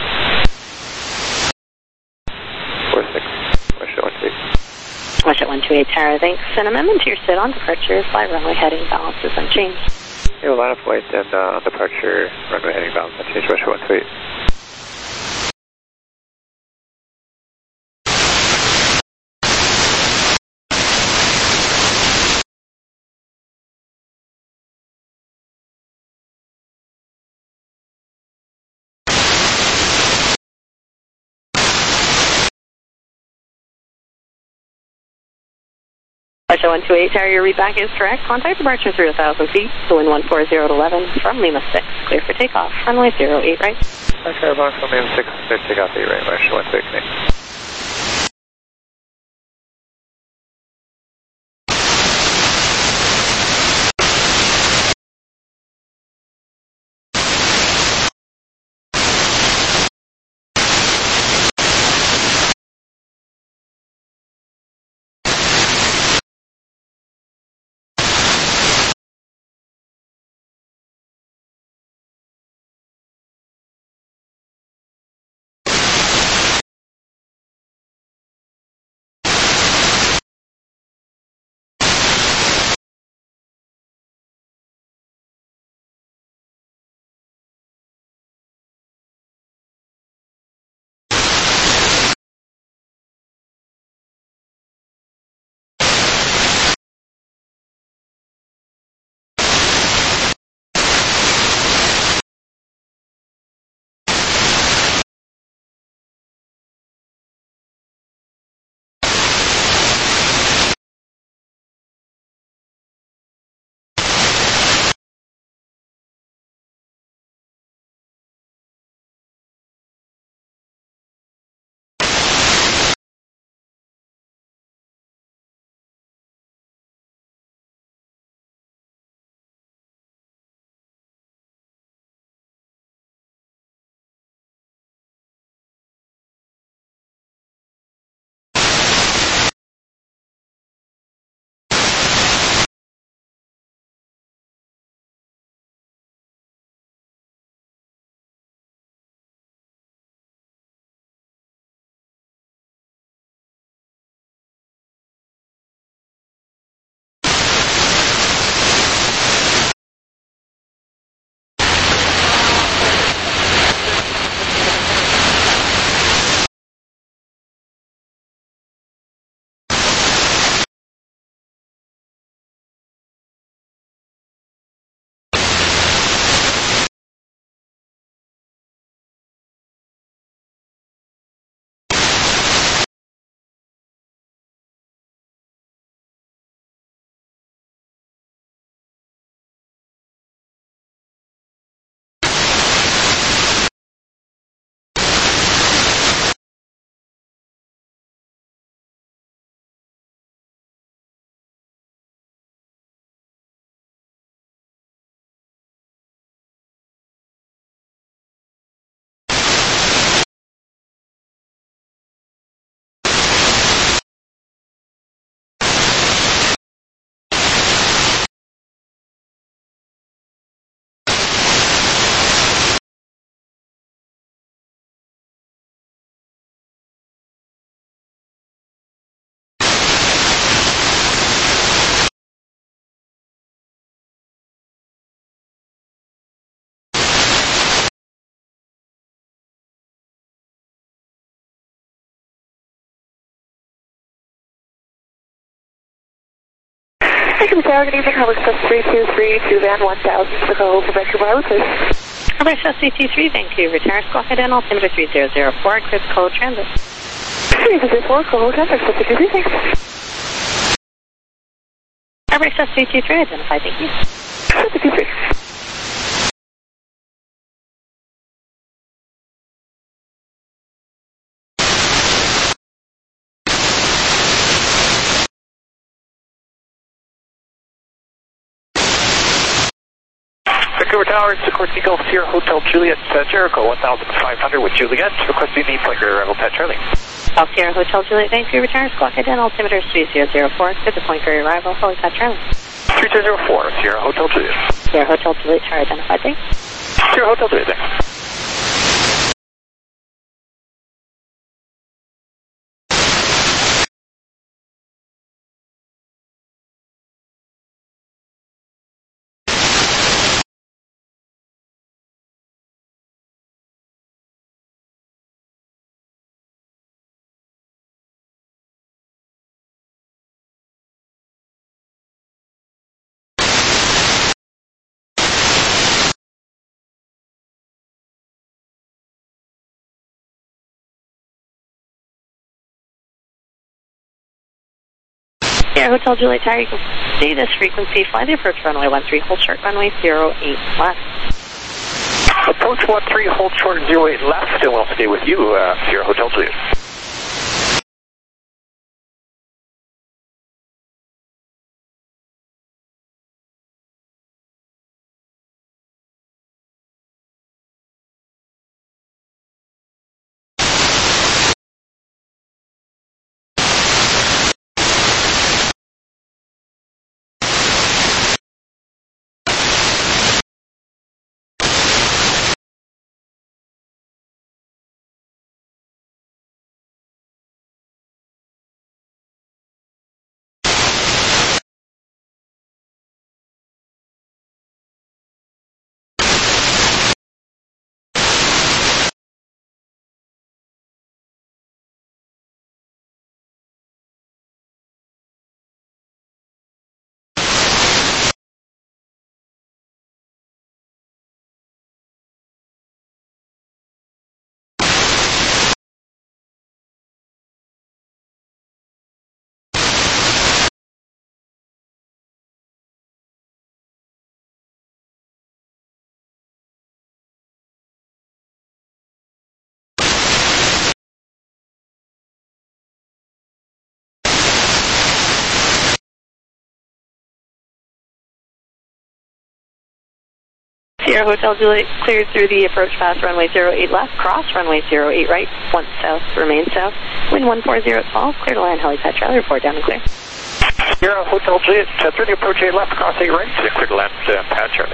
four six, Pressure one two eight. Pressure one two eight, Tara, thanks. An amendment to your sit-on departure, fly runway heading balance is unchanged. Yeah, line up light and uh, on departure, runway heading balance unchanged, Pressure one two eight. Pressure one two eight, Tower, your readback is correct. Contact departure through one thousand feet, the wind one four zero at eleven, from Lima six, clear for takeoff, runway zero eight right. Okay, box from Lima six, clear takeoff eight right, Pressure one two eight, connect. Thank you, Tower. Good evening. Harvard Express three two three, two van one thousand, Chicago, Quebec, Bravo, please. Harvard Express three two three, Vancouver, Tower, Squawk Identity, altimeter three zero zero four, Crib Code Transit. three zero zero four, Code Transit, three two three, thanks. Harvard Express three two three, identified, thank you. three two three. Vancouver Tower, Sikorsky Golf Sierra Hotel Juliet, uh, Jericho, one thousand five hundred with Juliet, requesting the flight rear arrival pet Charlie. South Sierra Hotel Juliet, Vancouver Tower, squawk again, altimeter three zero zero four, good to point for your arrival, Helipad Charlie. three zero zero four, Sierra Hotel Juliet. Sierra Hotel Juliet Tower identified, thanks. Sierra Hotel Juliet, thanks. Sierra Hotel Juliet Tower, you can stay this frequency, fly the approach runway one three, hold short runway zero eight left. Approach one three, hold short zero eight left, and we'll stay with you, uh, Sierra Hotel Juliet. Sierra Hotel Juliet cleared through the approach pass runway zero eight left, cross runway zero eight right, one south, remain south, wind one four zero at fall, clear to land, Helipad Charlie, report down and clear. Sierra Hotel Juliet, uh, through the approach eight left, cross eight right, clear to land, uh, Pad Charlie.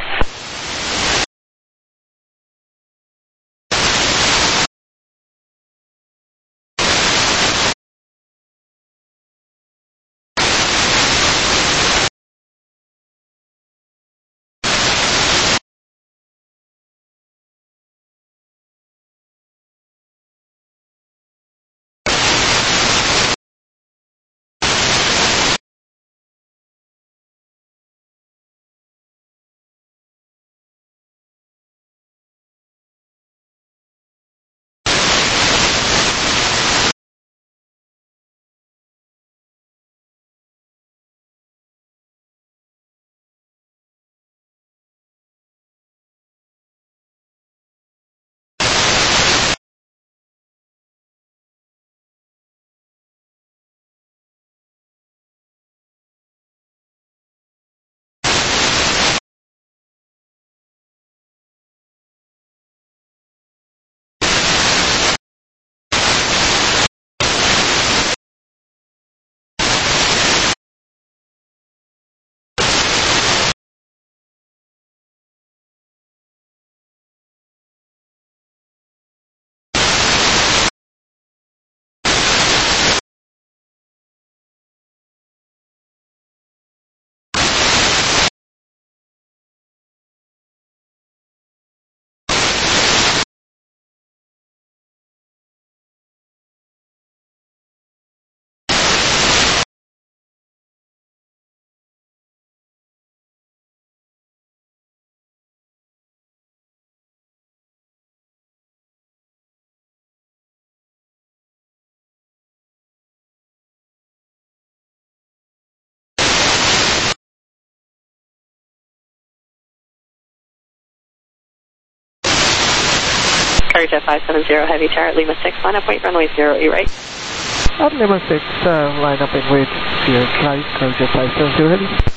Jet five seven zero, heavy tower at Lima six, line up weight runway zero eight right. At Lima six, uh, line up in weight, Sierra flight, Jet five seven zero heavy.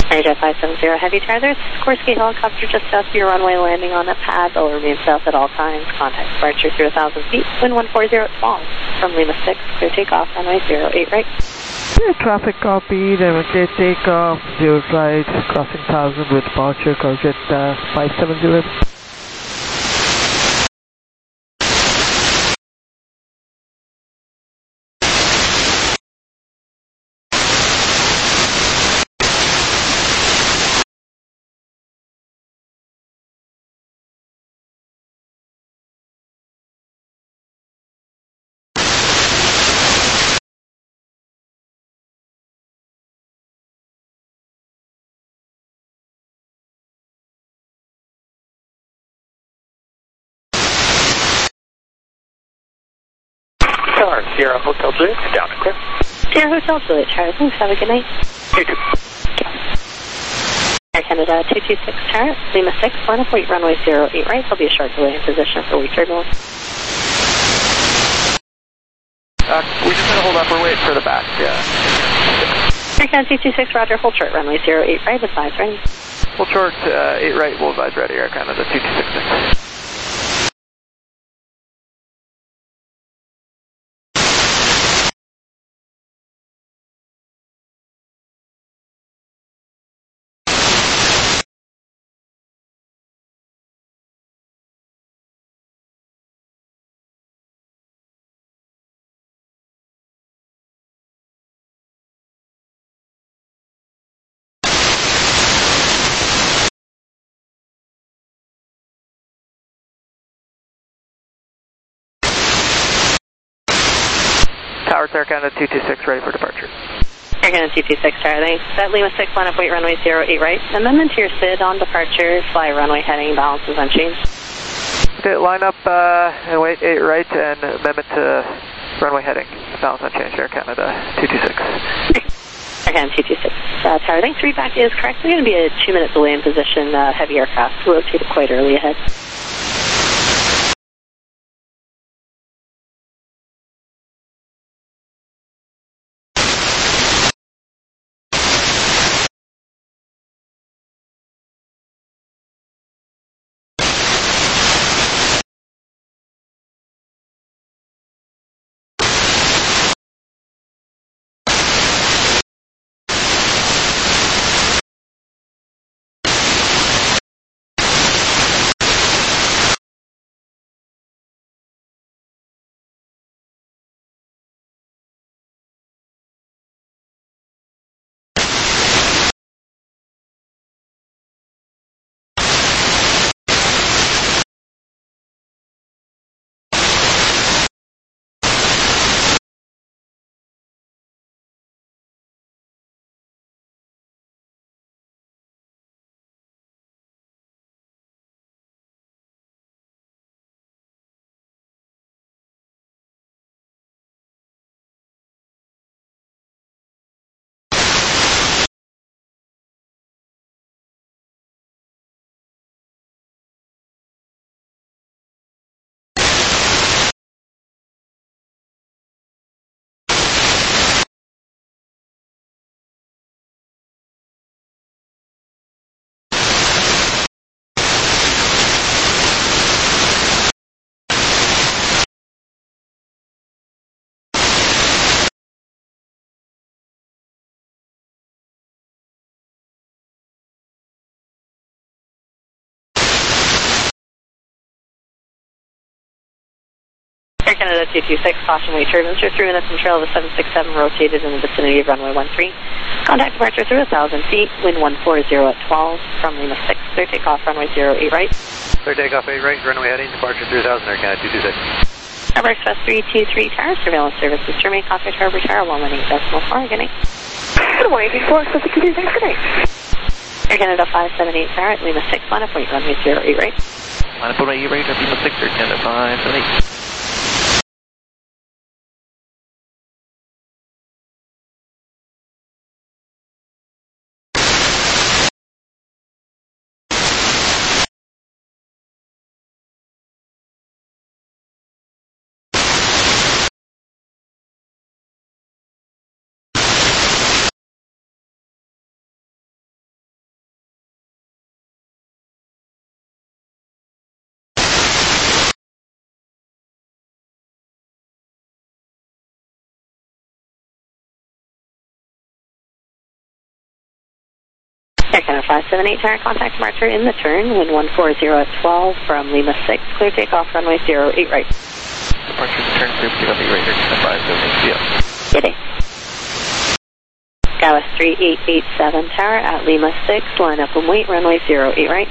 Airjet five seven zero Heavy Tower, there's a Sikorsky helicopter just south of your runway landing on that pad. They'll remain south at all times. Contact departure through one thousand feet. Wind one forty at small. From Lima six, clear takeoff, runway zero eight right. Clear traffic copied, and clear takeoff, zero right, crossing one thousand with departure, Airjet uh, five seven zero. Tower, Sierra Hotel Juliet, down and clear. Sierra Hotel Juliet, Tower, thanks, have a good night. You too. Air Canada two two six Tower, Lima six, line up weight runway zero eight right. There'll be a short delay in position for weak turbulence. Uh, we just gotta hold up, we're waiting for the back, yeah. Air Canada two two six, roger, hold short, runway zero eight right, advise ready. Hold short, uh, eight right, we'll advise ready, Air Canada two two six six. Tower, Air Canada two two six, ready for departure. Air Canada two two six, Tower, thanks. That Lima six, line up weight runway zero eight right. Amendment to your S I D on departure, fly runway heading, balance is unchanged. Okay, line up uh, and wait eight right, and amendment to runway heading, balance unchanged, Air Canada two two six. Air Canada two two six, uh, Tower, thanks. Readback is correct. There's going to be a two minute delay in position, uh, heavy aircraft rotated quite early ahead. Air Canada two two six, caution weight turbulence. You're three minutes from trail of the seven six seven, rotated in the vicinity of runway one three. Contact departure through one thousand feet, wind one forty at twelve, from Lima six, clear takeoff, runway zero eight right. Clear takeoff eight right, runway heading, departure three thousand, Air Canada two two six. Number Express three two three, Tower, surveillance services, terminate contact Harbor Tower, one one eight decimal four, good night. Good morning, four Express two two six, good night. Air Canada five seven eight, Tower, Lima six, line up weight, runway zero eight right. Line up runway eight right, Lima six, Air Canada five seven eight. Air Canada five seven eight, tower contact departure in the turn, wind one four zero at twelve from Lima six, clear takeoff, runway zero eight right. Departure in the turn, clear takeoff eight right, Air Canada five seven eight, see ya. Good day. Gallus three eight eight seven, tower at Lima six, line up and wait, runway zero eight right.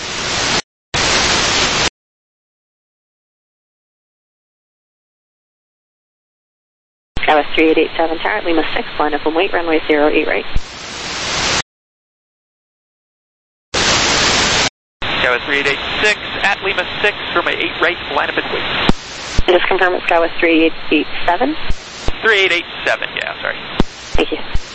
Gallus three eight eight seven, tower at Lima six, line up and wait, runway zero eight right. Skywest three eight eight six at Lima six, runway eight right, line up and wait. And just confirm it's Skywest three eight eight seven? three eight eight seven, yeah, sorry. Thank you.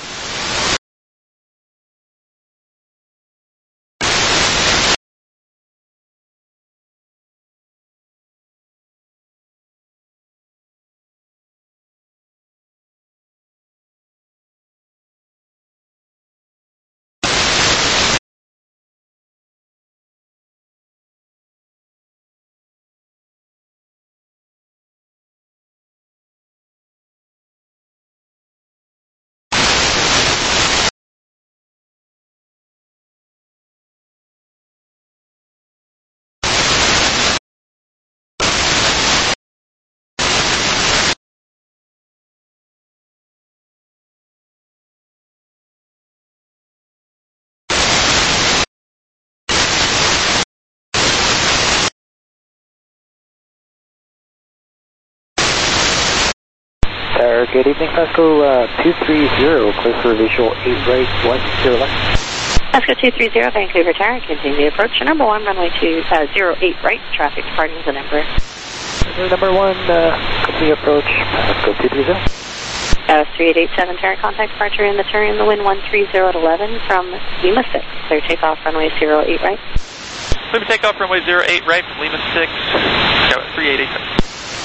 Tower, good evening, Pasco uh, two three zero, clear for visual eight right, one zero left. Pasco two three zero, Vancouver Tower, continue approach to number one, runway two, uh, zero eight right, traffic departing the number. Number one, uh, continue approach, Pasco two three zero. Gallus three eight eight seven, tower contact departure in the turn, the wind one three zero at eleven from Lima six, clear takeoff, runway zero eight right. Lima takeoff, runway zero eight right from Lima six, Skywest three eight eight seven.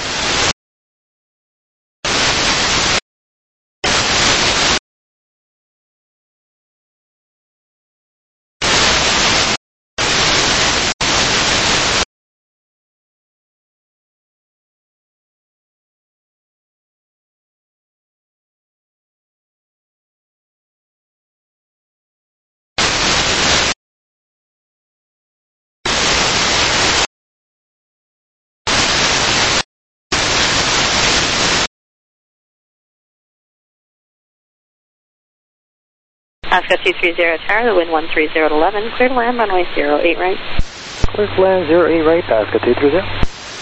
Pasco two three zero, tower, the wind one three zero at eleven, clear to land, runway zero eight right. Clear to land, zero eight right, Pasco two three zero.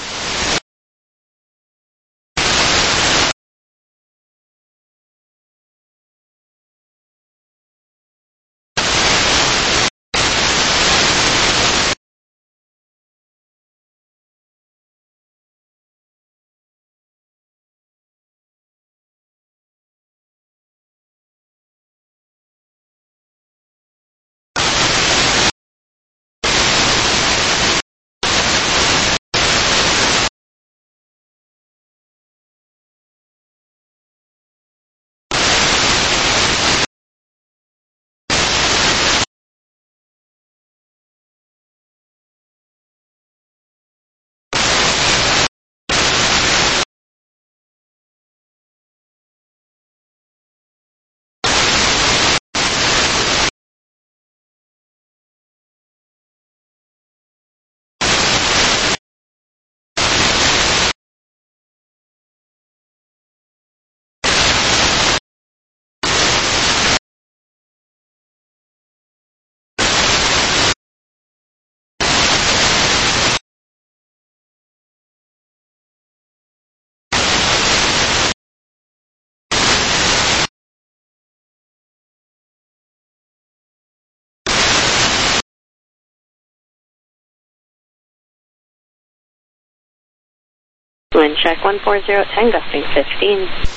Wind check one four zero at ten, gusting fifteen.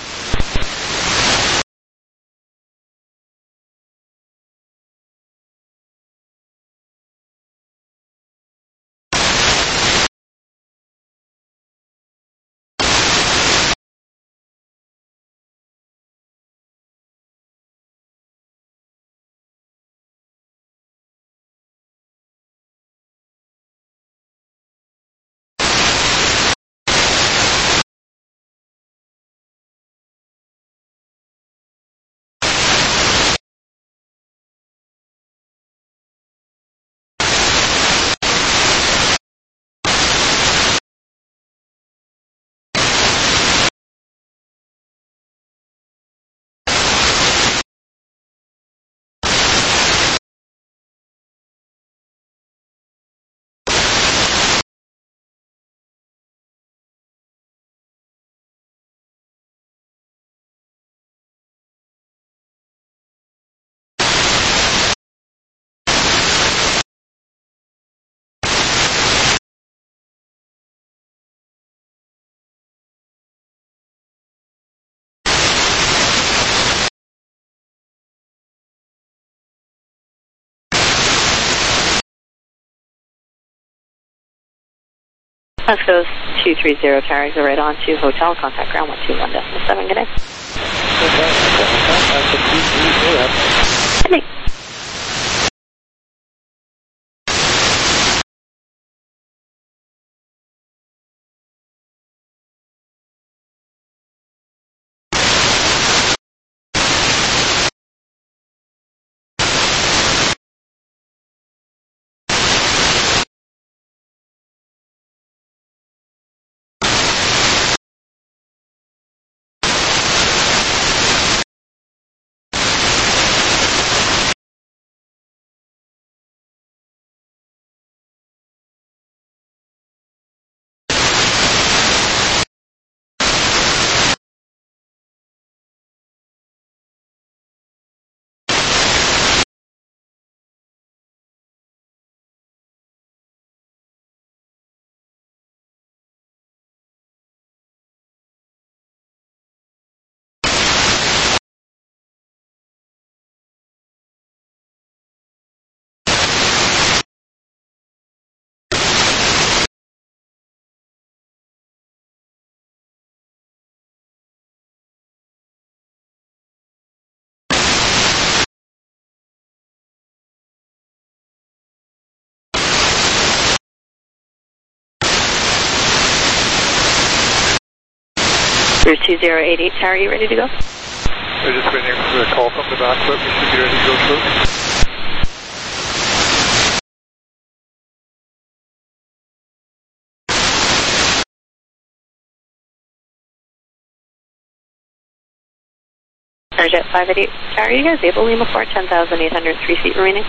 Pasco two three zero, carries the right on to hotel, contact ground one two one decimal seven, good day. Good day. Cruise two zero eight eight, Tower, you ready to go? We're just waiting for a call from the back, but we should be ready to go shortly. Airjet five eight eight, Tower, are you guys able? Lima four, ten thousand eight hundred three feet remaining.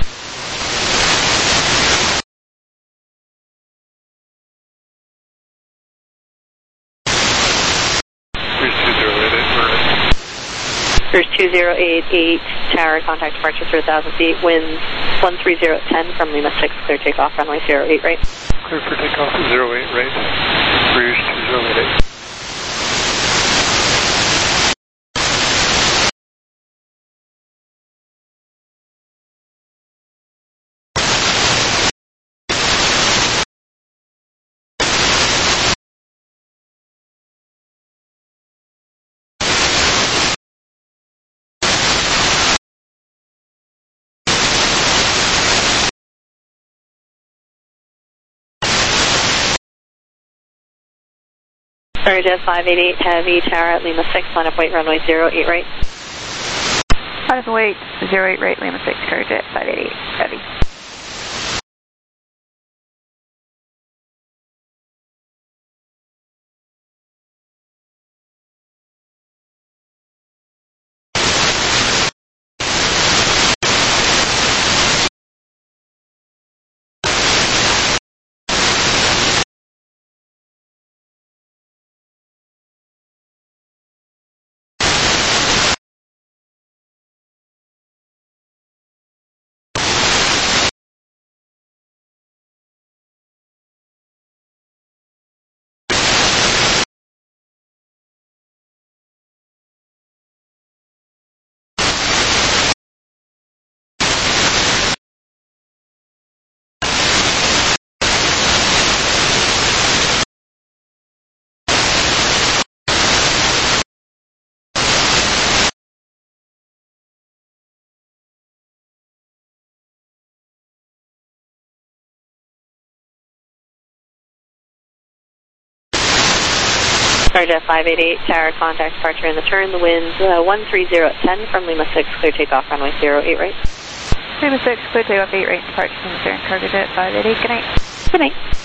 Cruise two zero eight eight, Tower, contact departure through one thousand feet, winds one three zero at ten from Lima six, clear takeoff, runway zero eight right. Clear for takeoff, zero eight right, Cruise two zero eight eight. Airjet five eight eight, heavy, Tower at Lima six, line up weight, runway zero eight right. Line up weight, zero eight right, Lima six, Airjet five eight eight, heavy. Airjet five eight eight, Tower, contact departure in the turn, the winds uh, one three zero at ten from Lima six, clear takeoff, runway zero eight right. Lima six, clear takeoff eight right, departure from the turn, cargo jet five eight eight, good night. Good night.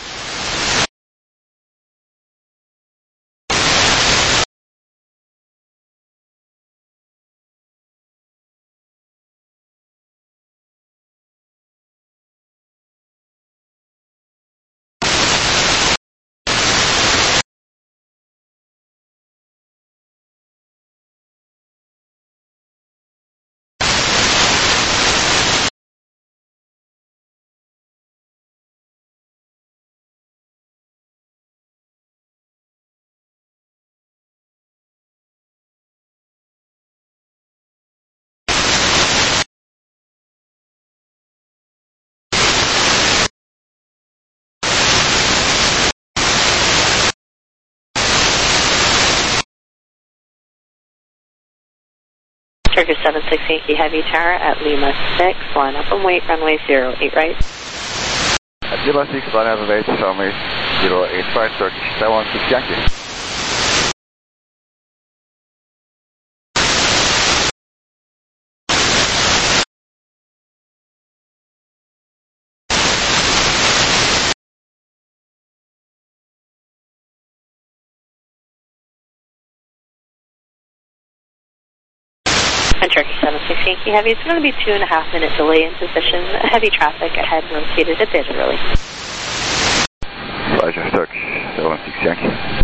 Turkish seven six Yankee Heavy Tower at Lima six, line up and wait, runway zero eight right. At Lima six, line up and wait, runway zero eight right, Turkish seven six Yankee. And Turkey seven six Yankee Heavy, it's going to be two and a half minute delay in position. Heavy traffic ahead, rotated a bit early. Roger, Turkish seven six Yankee.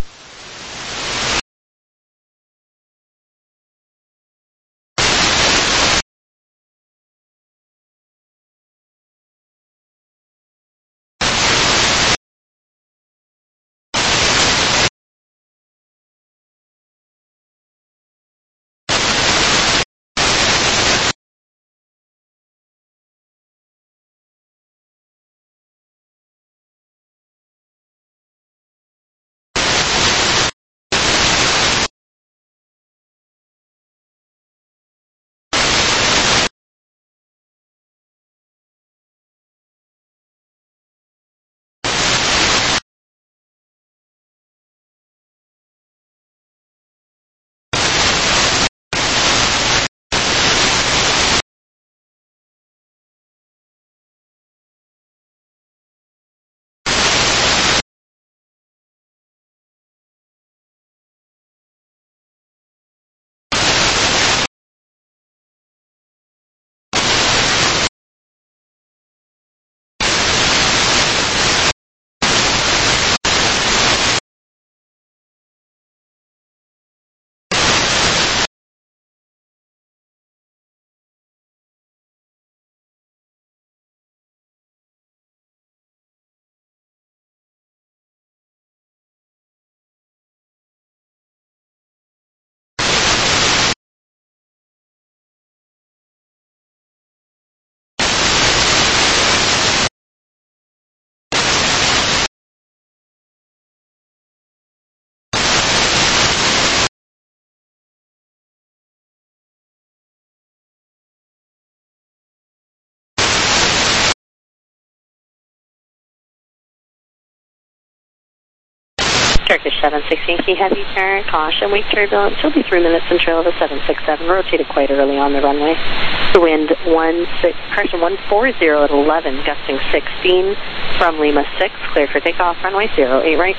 Turkish seven six Yankee Heavy turn, caution, weak turbulence. He'll be three minutes in trail of the seven six seven, rotated quite early on the runway. The wind one six, pressure one forty at eleven, gusting sixteen from Lima six, clear for takeoff, runway zero eight right.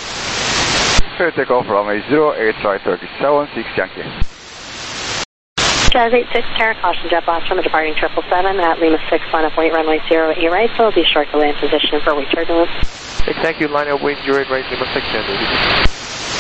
Clear takeoff, runway zero eight right, Turkish seven six Yankee. Jazz eight six, tower, caution, jet blast from a departing triple seven at Lima six, line up, wait, runway zero eight right, so it'll be short delay in position for weak turbulence. Thank you, line up, wait, zero eight right, Lima six, Yankee.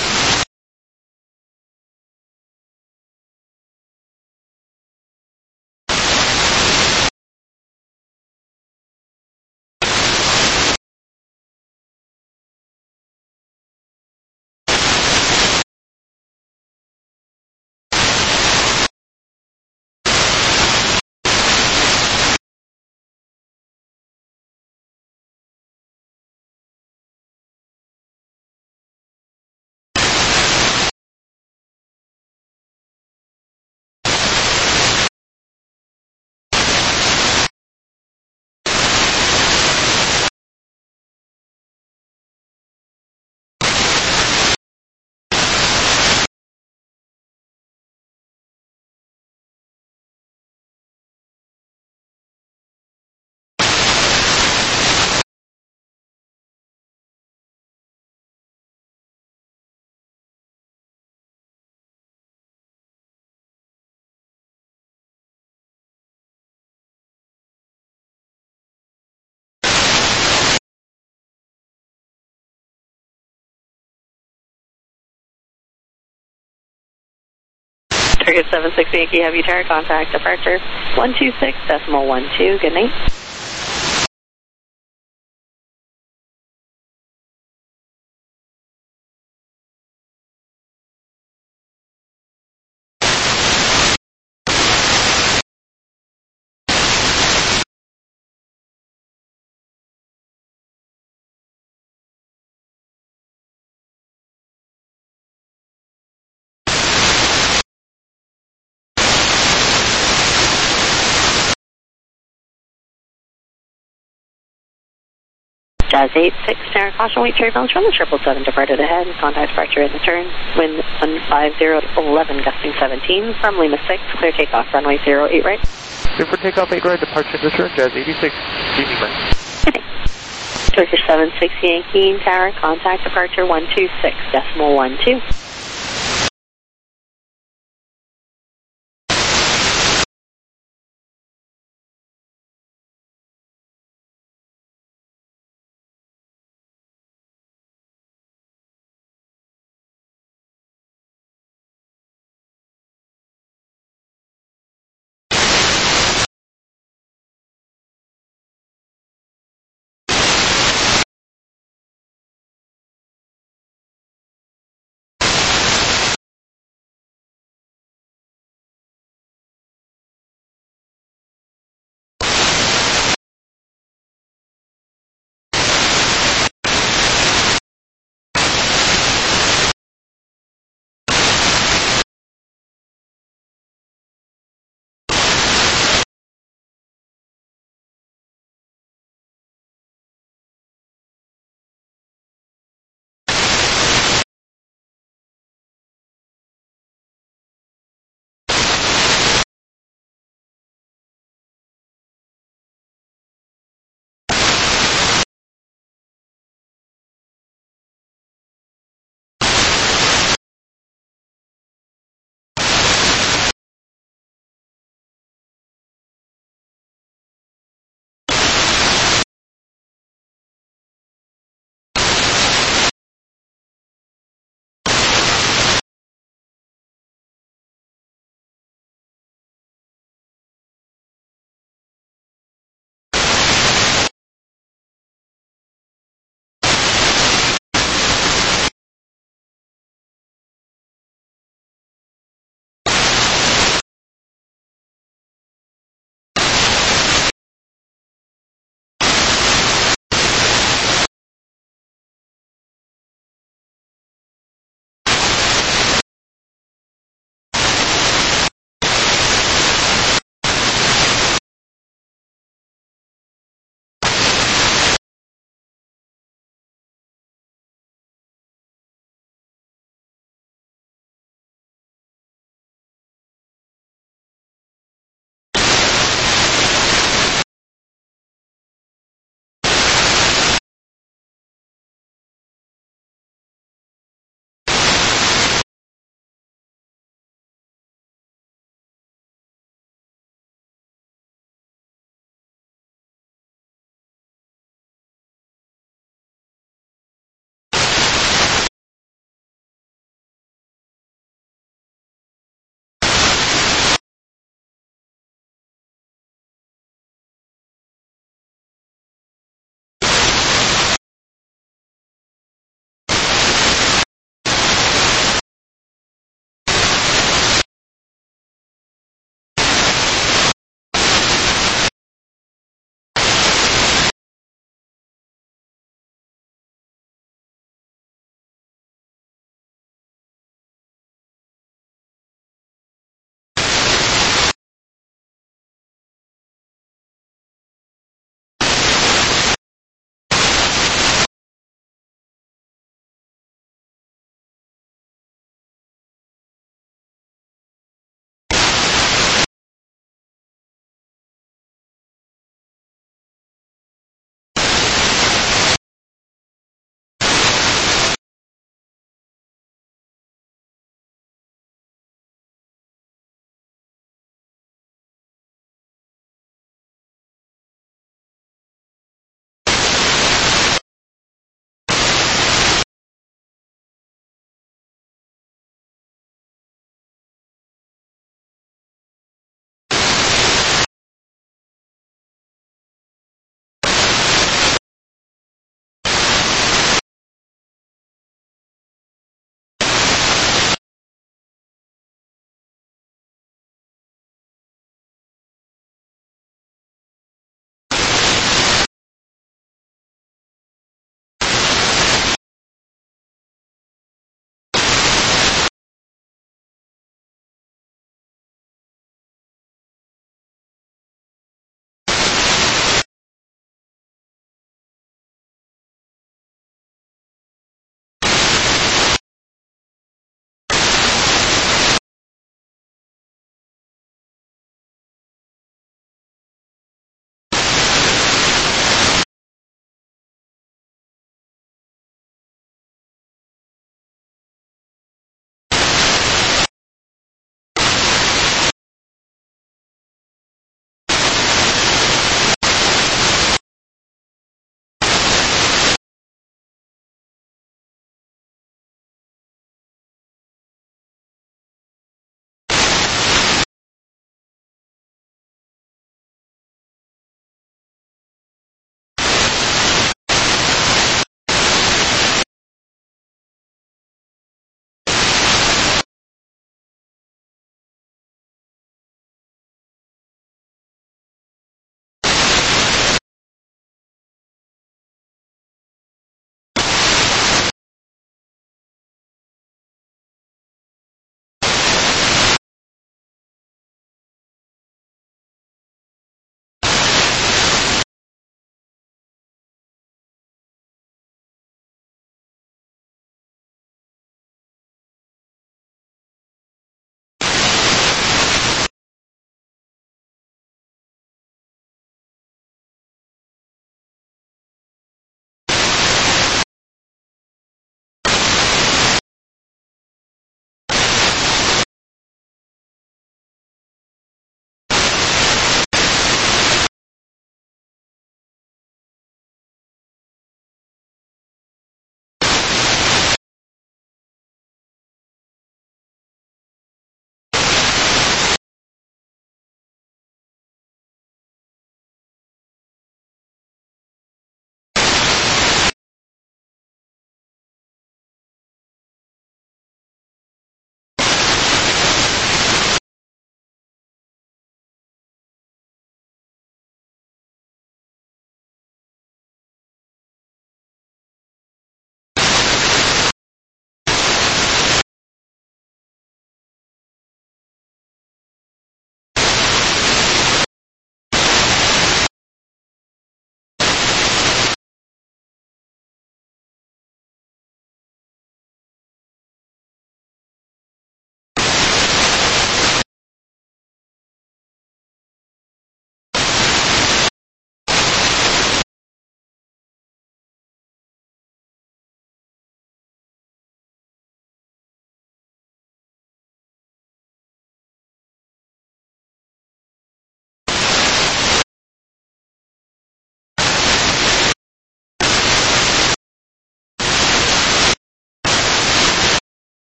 Turkish seven six Yankee Heavy tower, contact departure one two six decimal one two, good night. Jazz eight six, Sarah, caution, weight turbulence from the triple seven departed ahead, contact departure in the turn, wind one five zero to eleven, gusting seventeen, from Lima six, clear takeoff, runway zero eight right. Clear for takeoff eight right, departure in the turn, Jazz eighty-six, evening man. Turkish seven six Yankee Tower, contact departure one two six, decimal one two.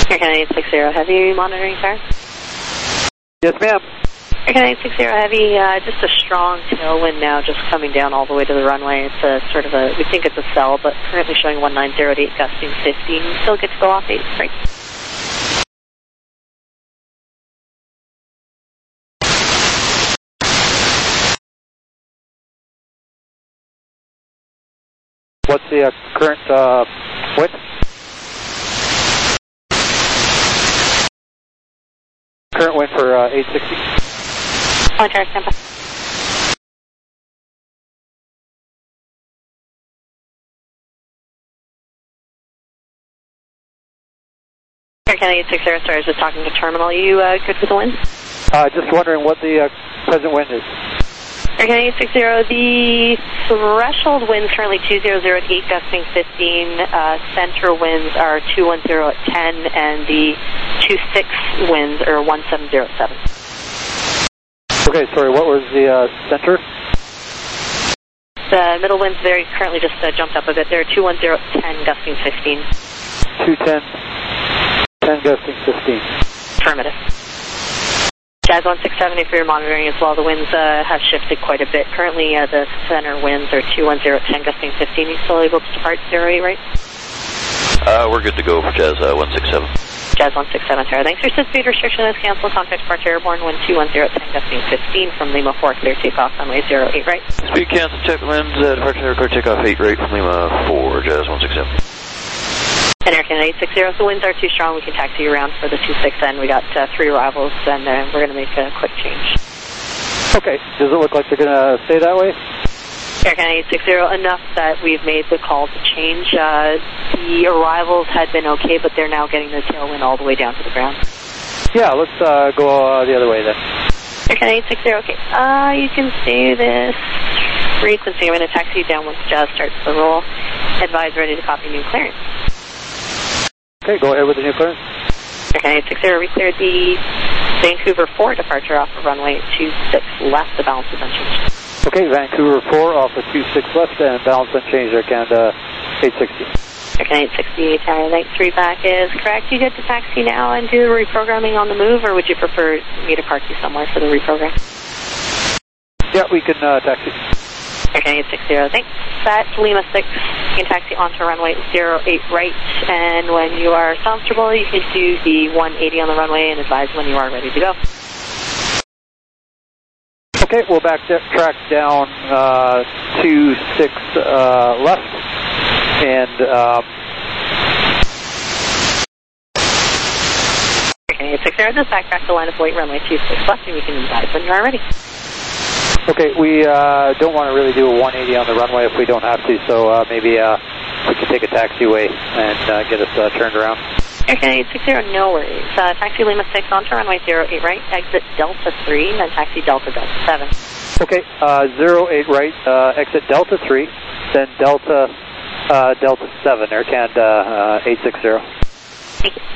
Aircan eight six zero Heavy, monitoring tower. Yes, ma'am. Aircan eight six zero Heavy, uh, just a strong tailwind now, just coming down all the way to the runway. It's a sort of a, we think it's a cell, but currently showing one nine zero at eight, gusting fifteen. Still good to go off eight, right? What's the uh, current uh, wind? Current wind for uh, eight sixty. On tower, stand by. Aircan eight six zero, sorry, I was just talking to terminal. You uh, good with the wind? Uh, just wondering what the uh, present wind is. Aircan eight six zero, the threshold winds currently two zero zero at eight, gusting fifteen. Uh, center winds are two one zero at ten, and the two six winds are one seven zero at seven. Okay, sorry, what was the uh, center? The middle winds there currently just uh, jumped up a bit. They're two one zero at ten, gusting fifteen. two ten, ten gusting fifteen. Affirmative. Jazz one six seven, if you're monitoring as well, the winds uh, have shifted quite a bit. Currently, uh, the center winds are two one zero at ten, gusting fifteen. You still able to depart zero eight, right? Uh, we're good to go for Jazz uh, one six seven. Jazz one six seven, Sarah. Thanks for your speed restriction is canceled. Contact departure airborne, wind two one zero at ten, gusting fifteen from Lima four, clear takeoff, runway zero eight, right? Speed cancel, check winds, uh, departure airport, takeoff eight right from Lima four, Jazz one six seven. And Aircan eight six zero, if the winds are too strong, we can taxi you around for the two six N. We got uh, three arrivals, and uh, we're going to make a quick change. Okay, does it look like they're going to stay that way? Aircan eight six zero, enough that we've made the call to change. Uh, the arrivals had been okay, but they're now getting the tailwind all the way down to the ground. Yeah, let's uh, go uh, the other way then. Aircan eight six zero, okay. Uh, you can stay this frequency. I'm going to taxi you down once Jazz starts the roll. Advise ready to copy new clearance. Okay, go ahead with the new clearance. Aircan eight six zero, we cleared the Vancouver four departure off of runway two six left. The balance is unchanged. Okay, Vancouver four off of two six left and balance unchanged. Aircan uh, eight sixty. Aircan eight sixty, tower length three back is correct. You get to taxi now and do the reprogramming on the move, or would you prefer me to park you somewhere for the reprogram? Yeah, we can uh, taxi. Aircan eight six zero, thanks. That's Lima six. You can taxi onto runway zero eight right, and when you are comfortable, you can do the one eighty on the runway and advise when you are ready to go. Okay, we'll back track down uh, two six uh, left, and um, Aircan eight six zero, just backtrack the line of weight runway two six left, and you can advise when you are ready. Okay, we uh, don't want to really do a one eighty on the runway if we don't have to, so uh, maybe uh, we can take a taxiway and uh, get us uh, turned around. Aircan eight six zero, no worries. Uh, taxi Lima six onto runway zero eight right, exit Delta three, then taxi Delta Delta seven. Okay, uh, zero eight right, uh, exit Delta three, then Delta uh, Delta seven, Aircan uh, uh, eight six zero. Thank you.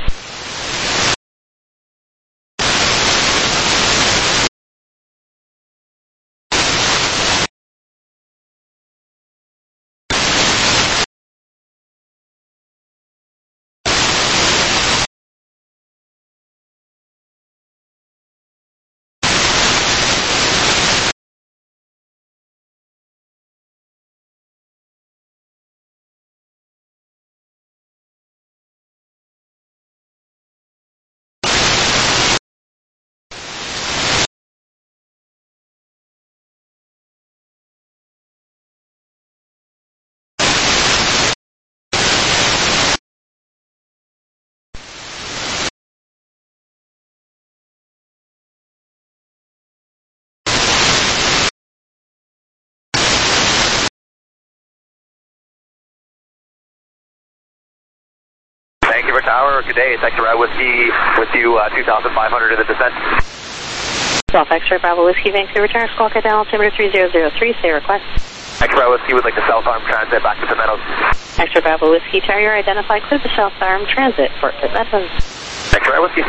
Vancouver Tower, good day. It's X-Ray Whiskey with you, uh, two thousand five hundred in the descent. Golf X-Ray Bravo Whiskey, Vancouver Tower, Squawk at altimeter three zero zero three, say request. X-Ray Whiskey would like the South Arm Transit back to Pimentos. X-Ray Bravo Whiskey, Terrier identified, clear the South Arm Transit for Pimentos. X-Ray Whiskey.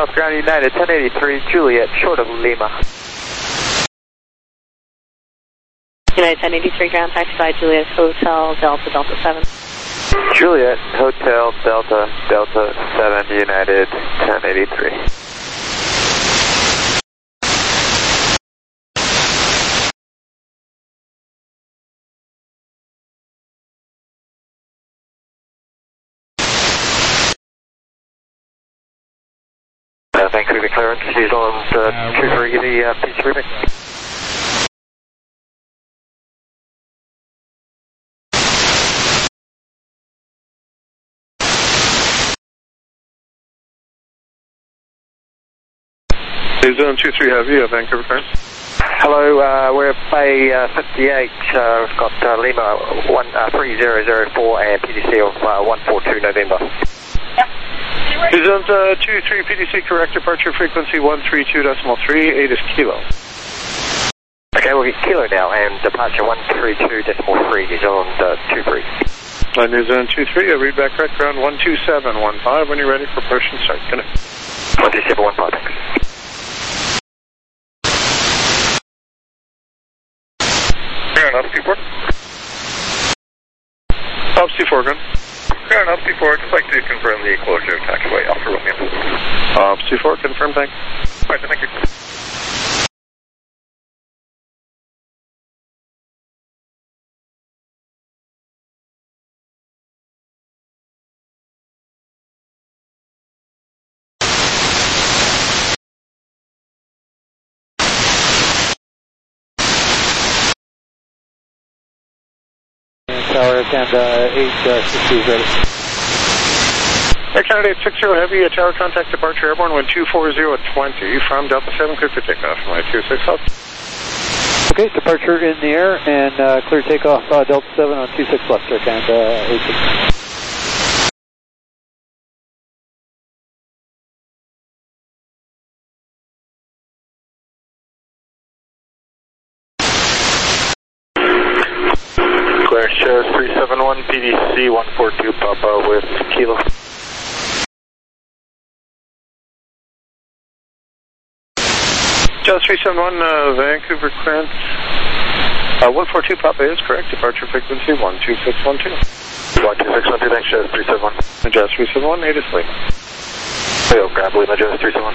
South Ground United ten eighty-three, Juliet, short of Lima. United ten eighty-three, ground taxi by Juliet Hotel, Delta, Delta seven. Juliet, Hotel, Delta, Delta seven, United ten eighty-three. Uh, Vancouver clearance, New Zealand uh, two three, the uh, P C briefing. New Zealand two three Heavy, uh, Vancouver clearance. Hello, uh, we're Bay uh, fifty-eight, uh, we've got uh, Lima one, uh, three zero zero four and P D C of uh, one four two November. New Zealand uh, two three P D C, correct departure frequency one three two point three, eight is kilo. Okay, we'll get kilo now and departure one three two point three, New Zealand uh, two three. Uh, New Zealand two three, uh, read back correct, ground one two seven one five, when you're ready for approach and start, connect. one two seven one five, thanks. Fair enough, Seaport. Up C four, gun. Fair enough, C four. Just like to confirm the closure of taxiway Alpha Romeo. Up C four, confirm, thanks. All right, thank you. Tower Canada eight sixty is ready. Air Canada eight sixty Heavy, uh, tower contact departure airborne one two four zero twenty from Delta seven, clear for takeoff, my two six up. Okay, departure in the air and uh, clear takeoff uh, Delta seven on two six left, Air Canada eight sixty. Shows three seven one P D C one four two Papa with Kilo. Just three seven one uh, Vancouver clearance. Uh, one four two Papa is correct. Departure frequency one two six one two. one two six one two, thanks, Jazz three seven one. Jazz three seven one, eight is Lima. Leo, grab Lima, Jazz three seven one.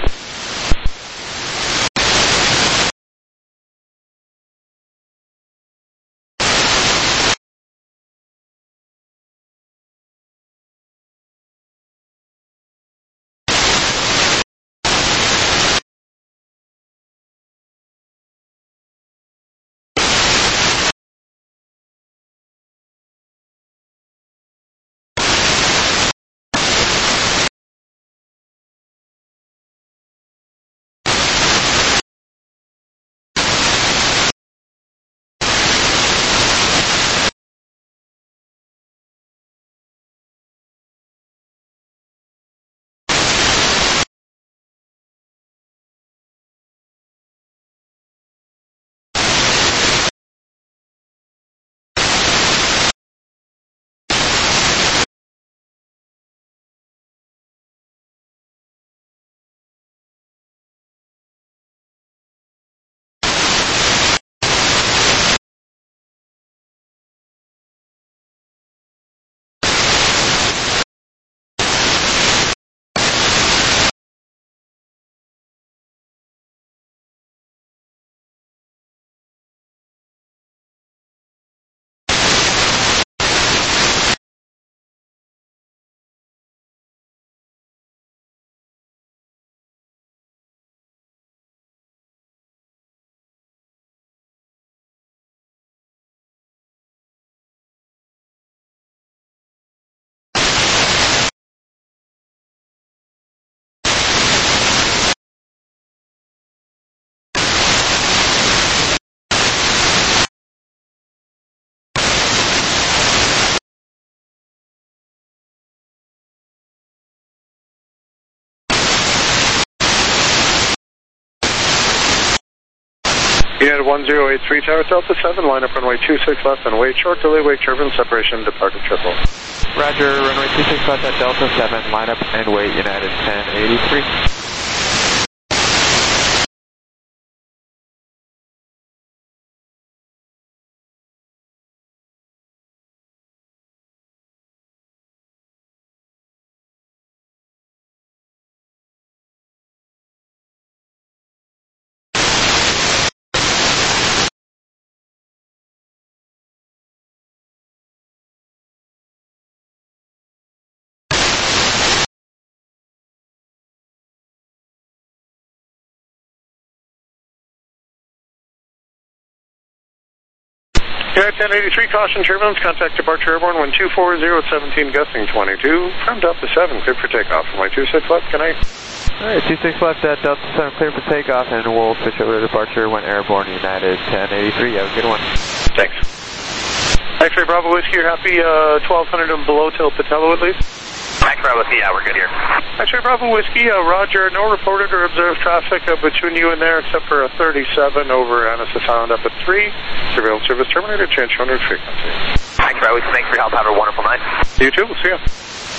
United one zero eight three Tower Delta seven, line up runway two six left and wait short, delay, wake turbine, separation, departed triple. Roger, runway two six left at Delta seven, line up and wait, United ten eighty-three. United ten eighty-three, caution turbulence, contact departure airborne one two four zero at seventeen, gusting twenty-two, from Delta seven, clear for takeoff. Runway two six left, good night. Alright, two six left at Delta seven, clear for takeoff, and we'll switch over to departure when airborne, United ten eighty-three. Have a good one. Thanks. X-ray Bravo Whiskey, you're happy, uh, twelve hundred and below till Patello at least? X-ray Bravo, yeah, we're good here. X-ray Bravo Whiskey, uh, roger, no reported or observed traffic uh, between you and there except for a thirty-seven over Anissa Sound up at three. Surveillance service terminated, change one hundred frequency. X-ray Bravo, thanks for your help, have a wonderful night. You too, we'll see ya.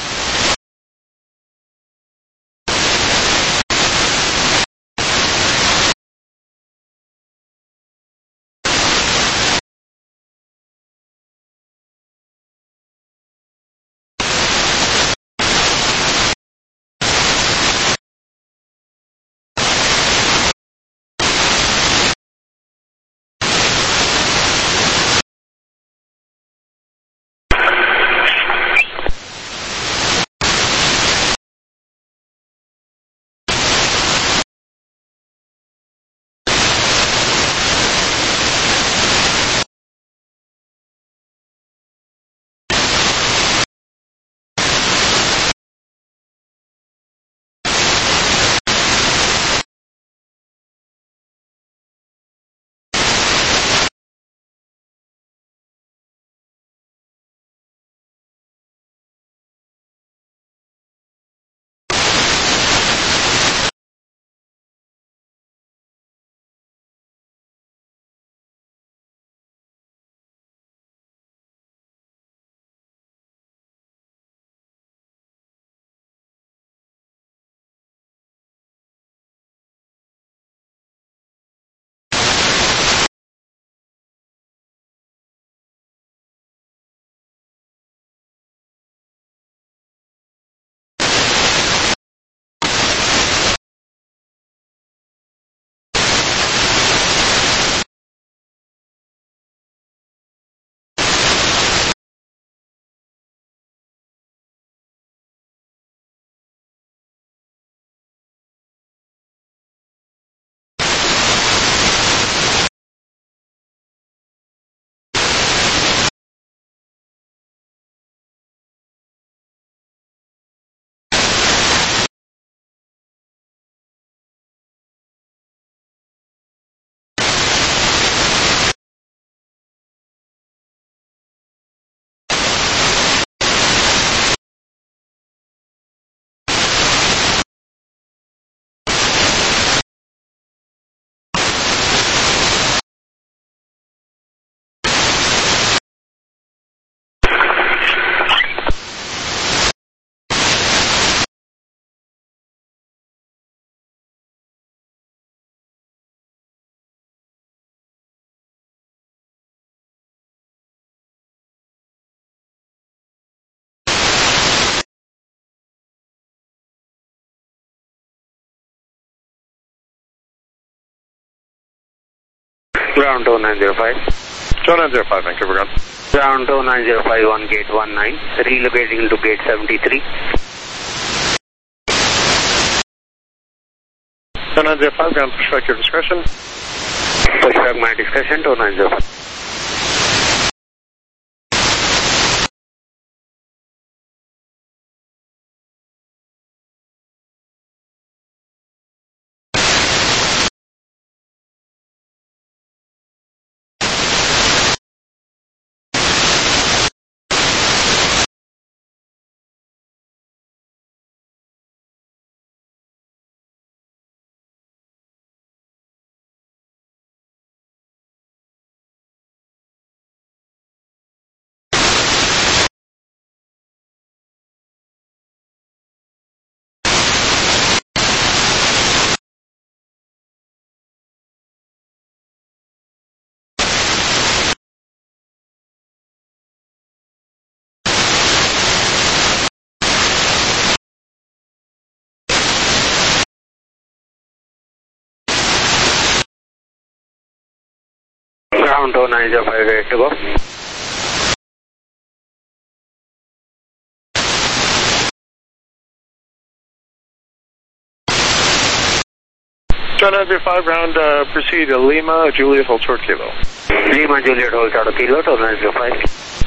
Ground two nine zero five. two nine zero five, Vancouver ground. Ground two nine zero five one, gate one nine, relocating into gate seventy-three. two nine zero five, ground pushback your discretion. Pushback my discretion, two nine zero five. Ground two nine zero five, ready to go. two nine zero five, round, uh, proceed to Lima, Juliet, hold short kilo. Lima Juliet hold out of kilo two nine zero five.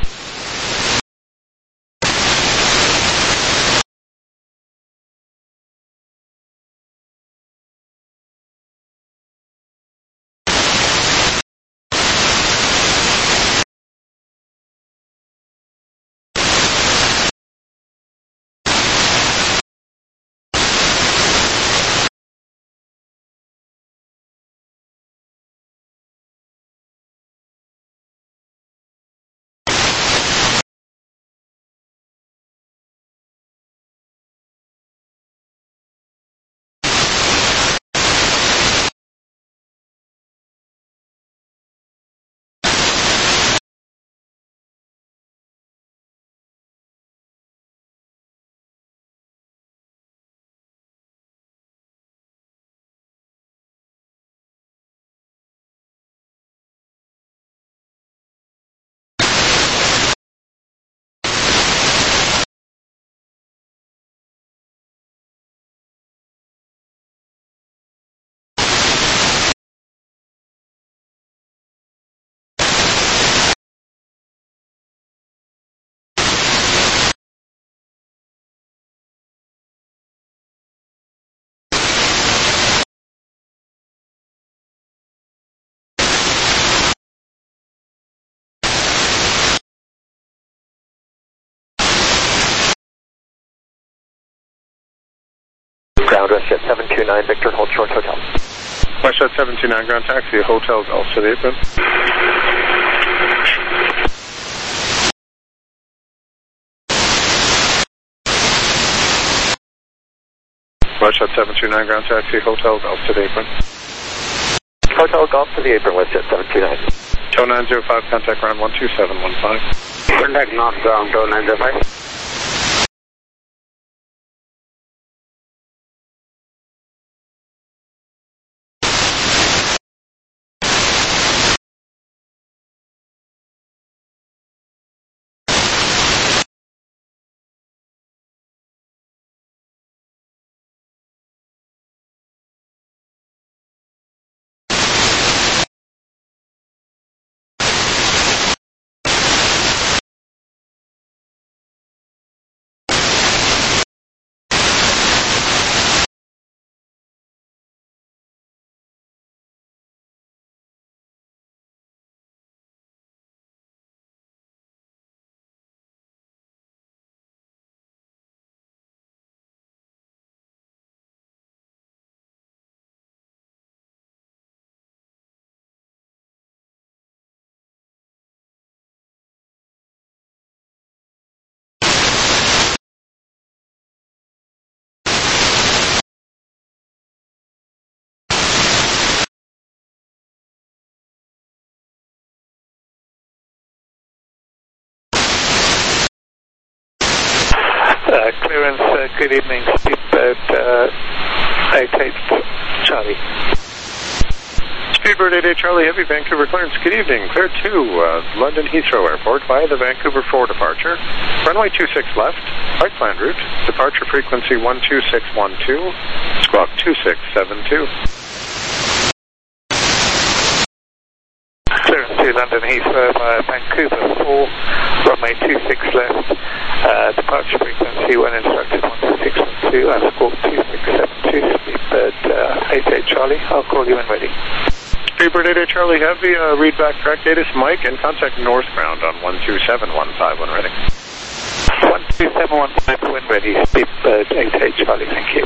Ground WestJet seven two nine Victor, hold short hotel. WestJet seven two nine, ground taxi, hotel Golf to the apron. WestJet seven two nine, ground taxi, hotel Golf to the apron. Hotel Golf to the apron, WestJet seven two nine. two nine zero five, contact ground one two seven one five. Contact north ground two nine zero five. Uh, clearance, uh, good evening, Speedbird uh, eight eight Charlie. Speedbird eight eight Charlie, Heavy, Vancouver clearance, good evening. Clear to uh, London Heathrow Airport via the Vancouver four departure. Runway two six left, right plan route, departure frequency one two six one two, squawk two six seven two. Clearance to London Heathrow via Vancouver four, runway two six left, uh, departure frequency when instructed one two six one two, I squawk two six seven two, Speedbird uh, eight eight Charlie, I'll call you when ready. Speedbird eight eight Charlie Heavy, uh, read back correct data, Mike, and contact northbound on one two seven one five when ready. one two seven one five when ready, Speedbird eight eight Charlie, thank you.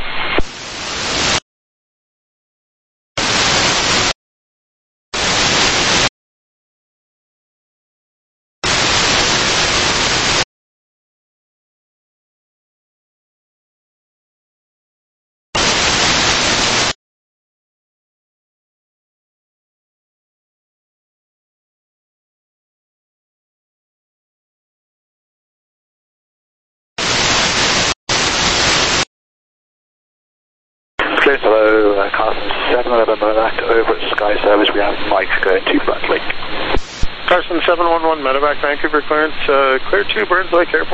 Hello, uh, Carson seven eleven Medevac over at Sky Service. We have Mike going to Burns Lake. Carson seven one one Medevac, Vancouver clearance, uh, clear to Burns Lake Airport.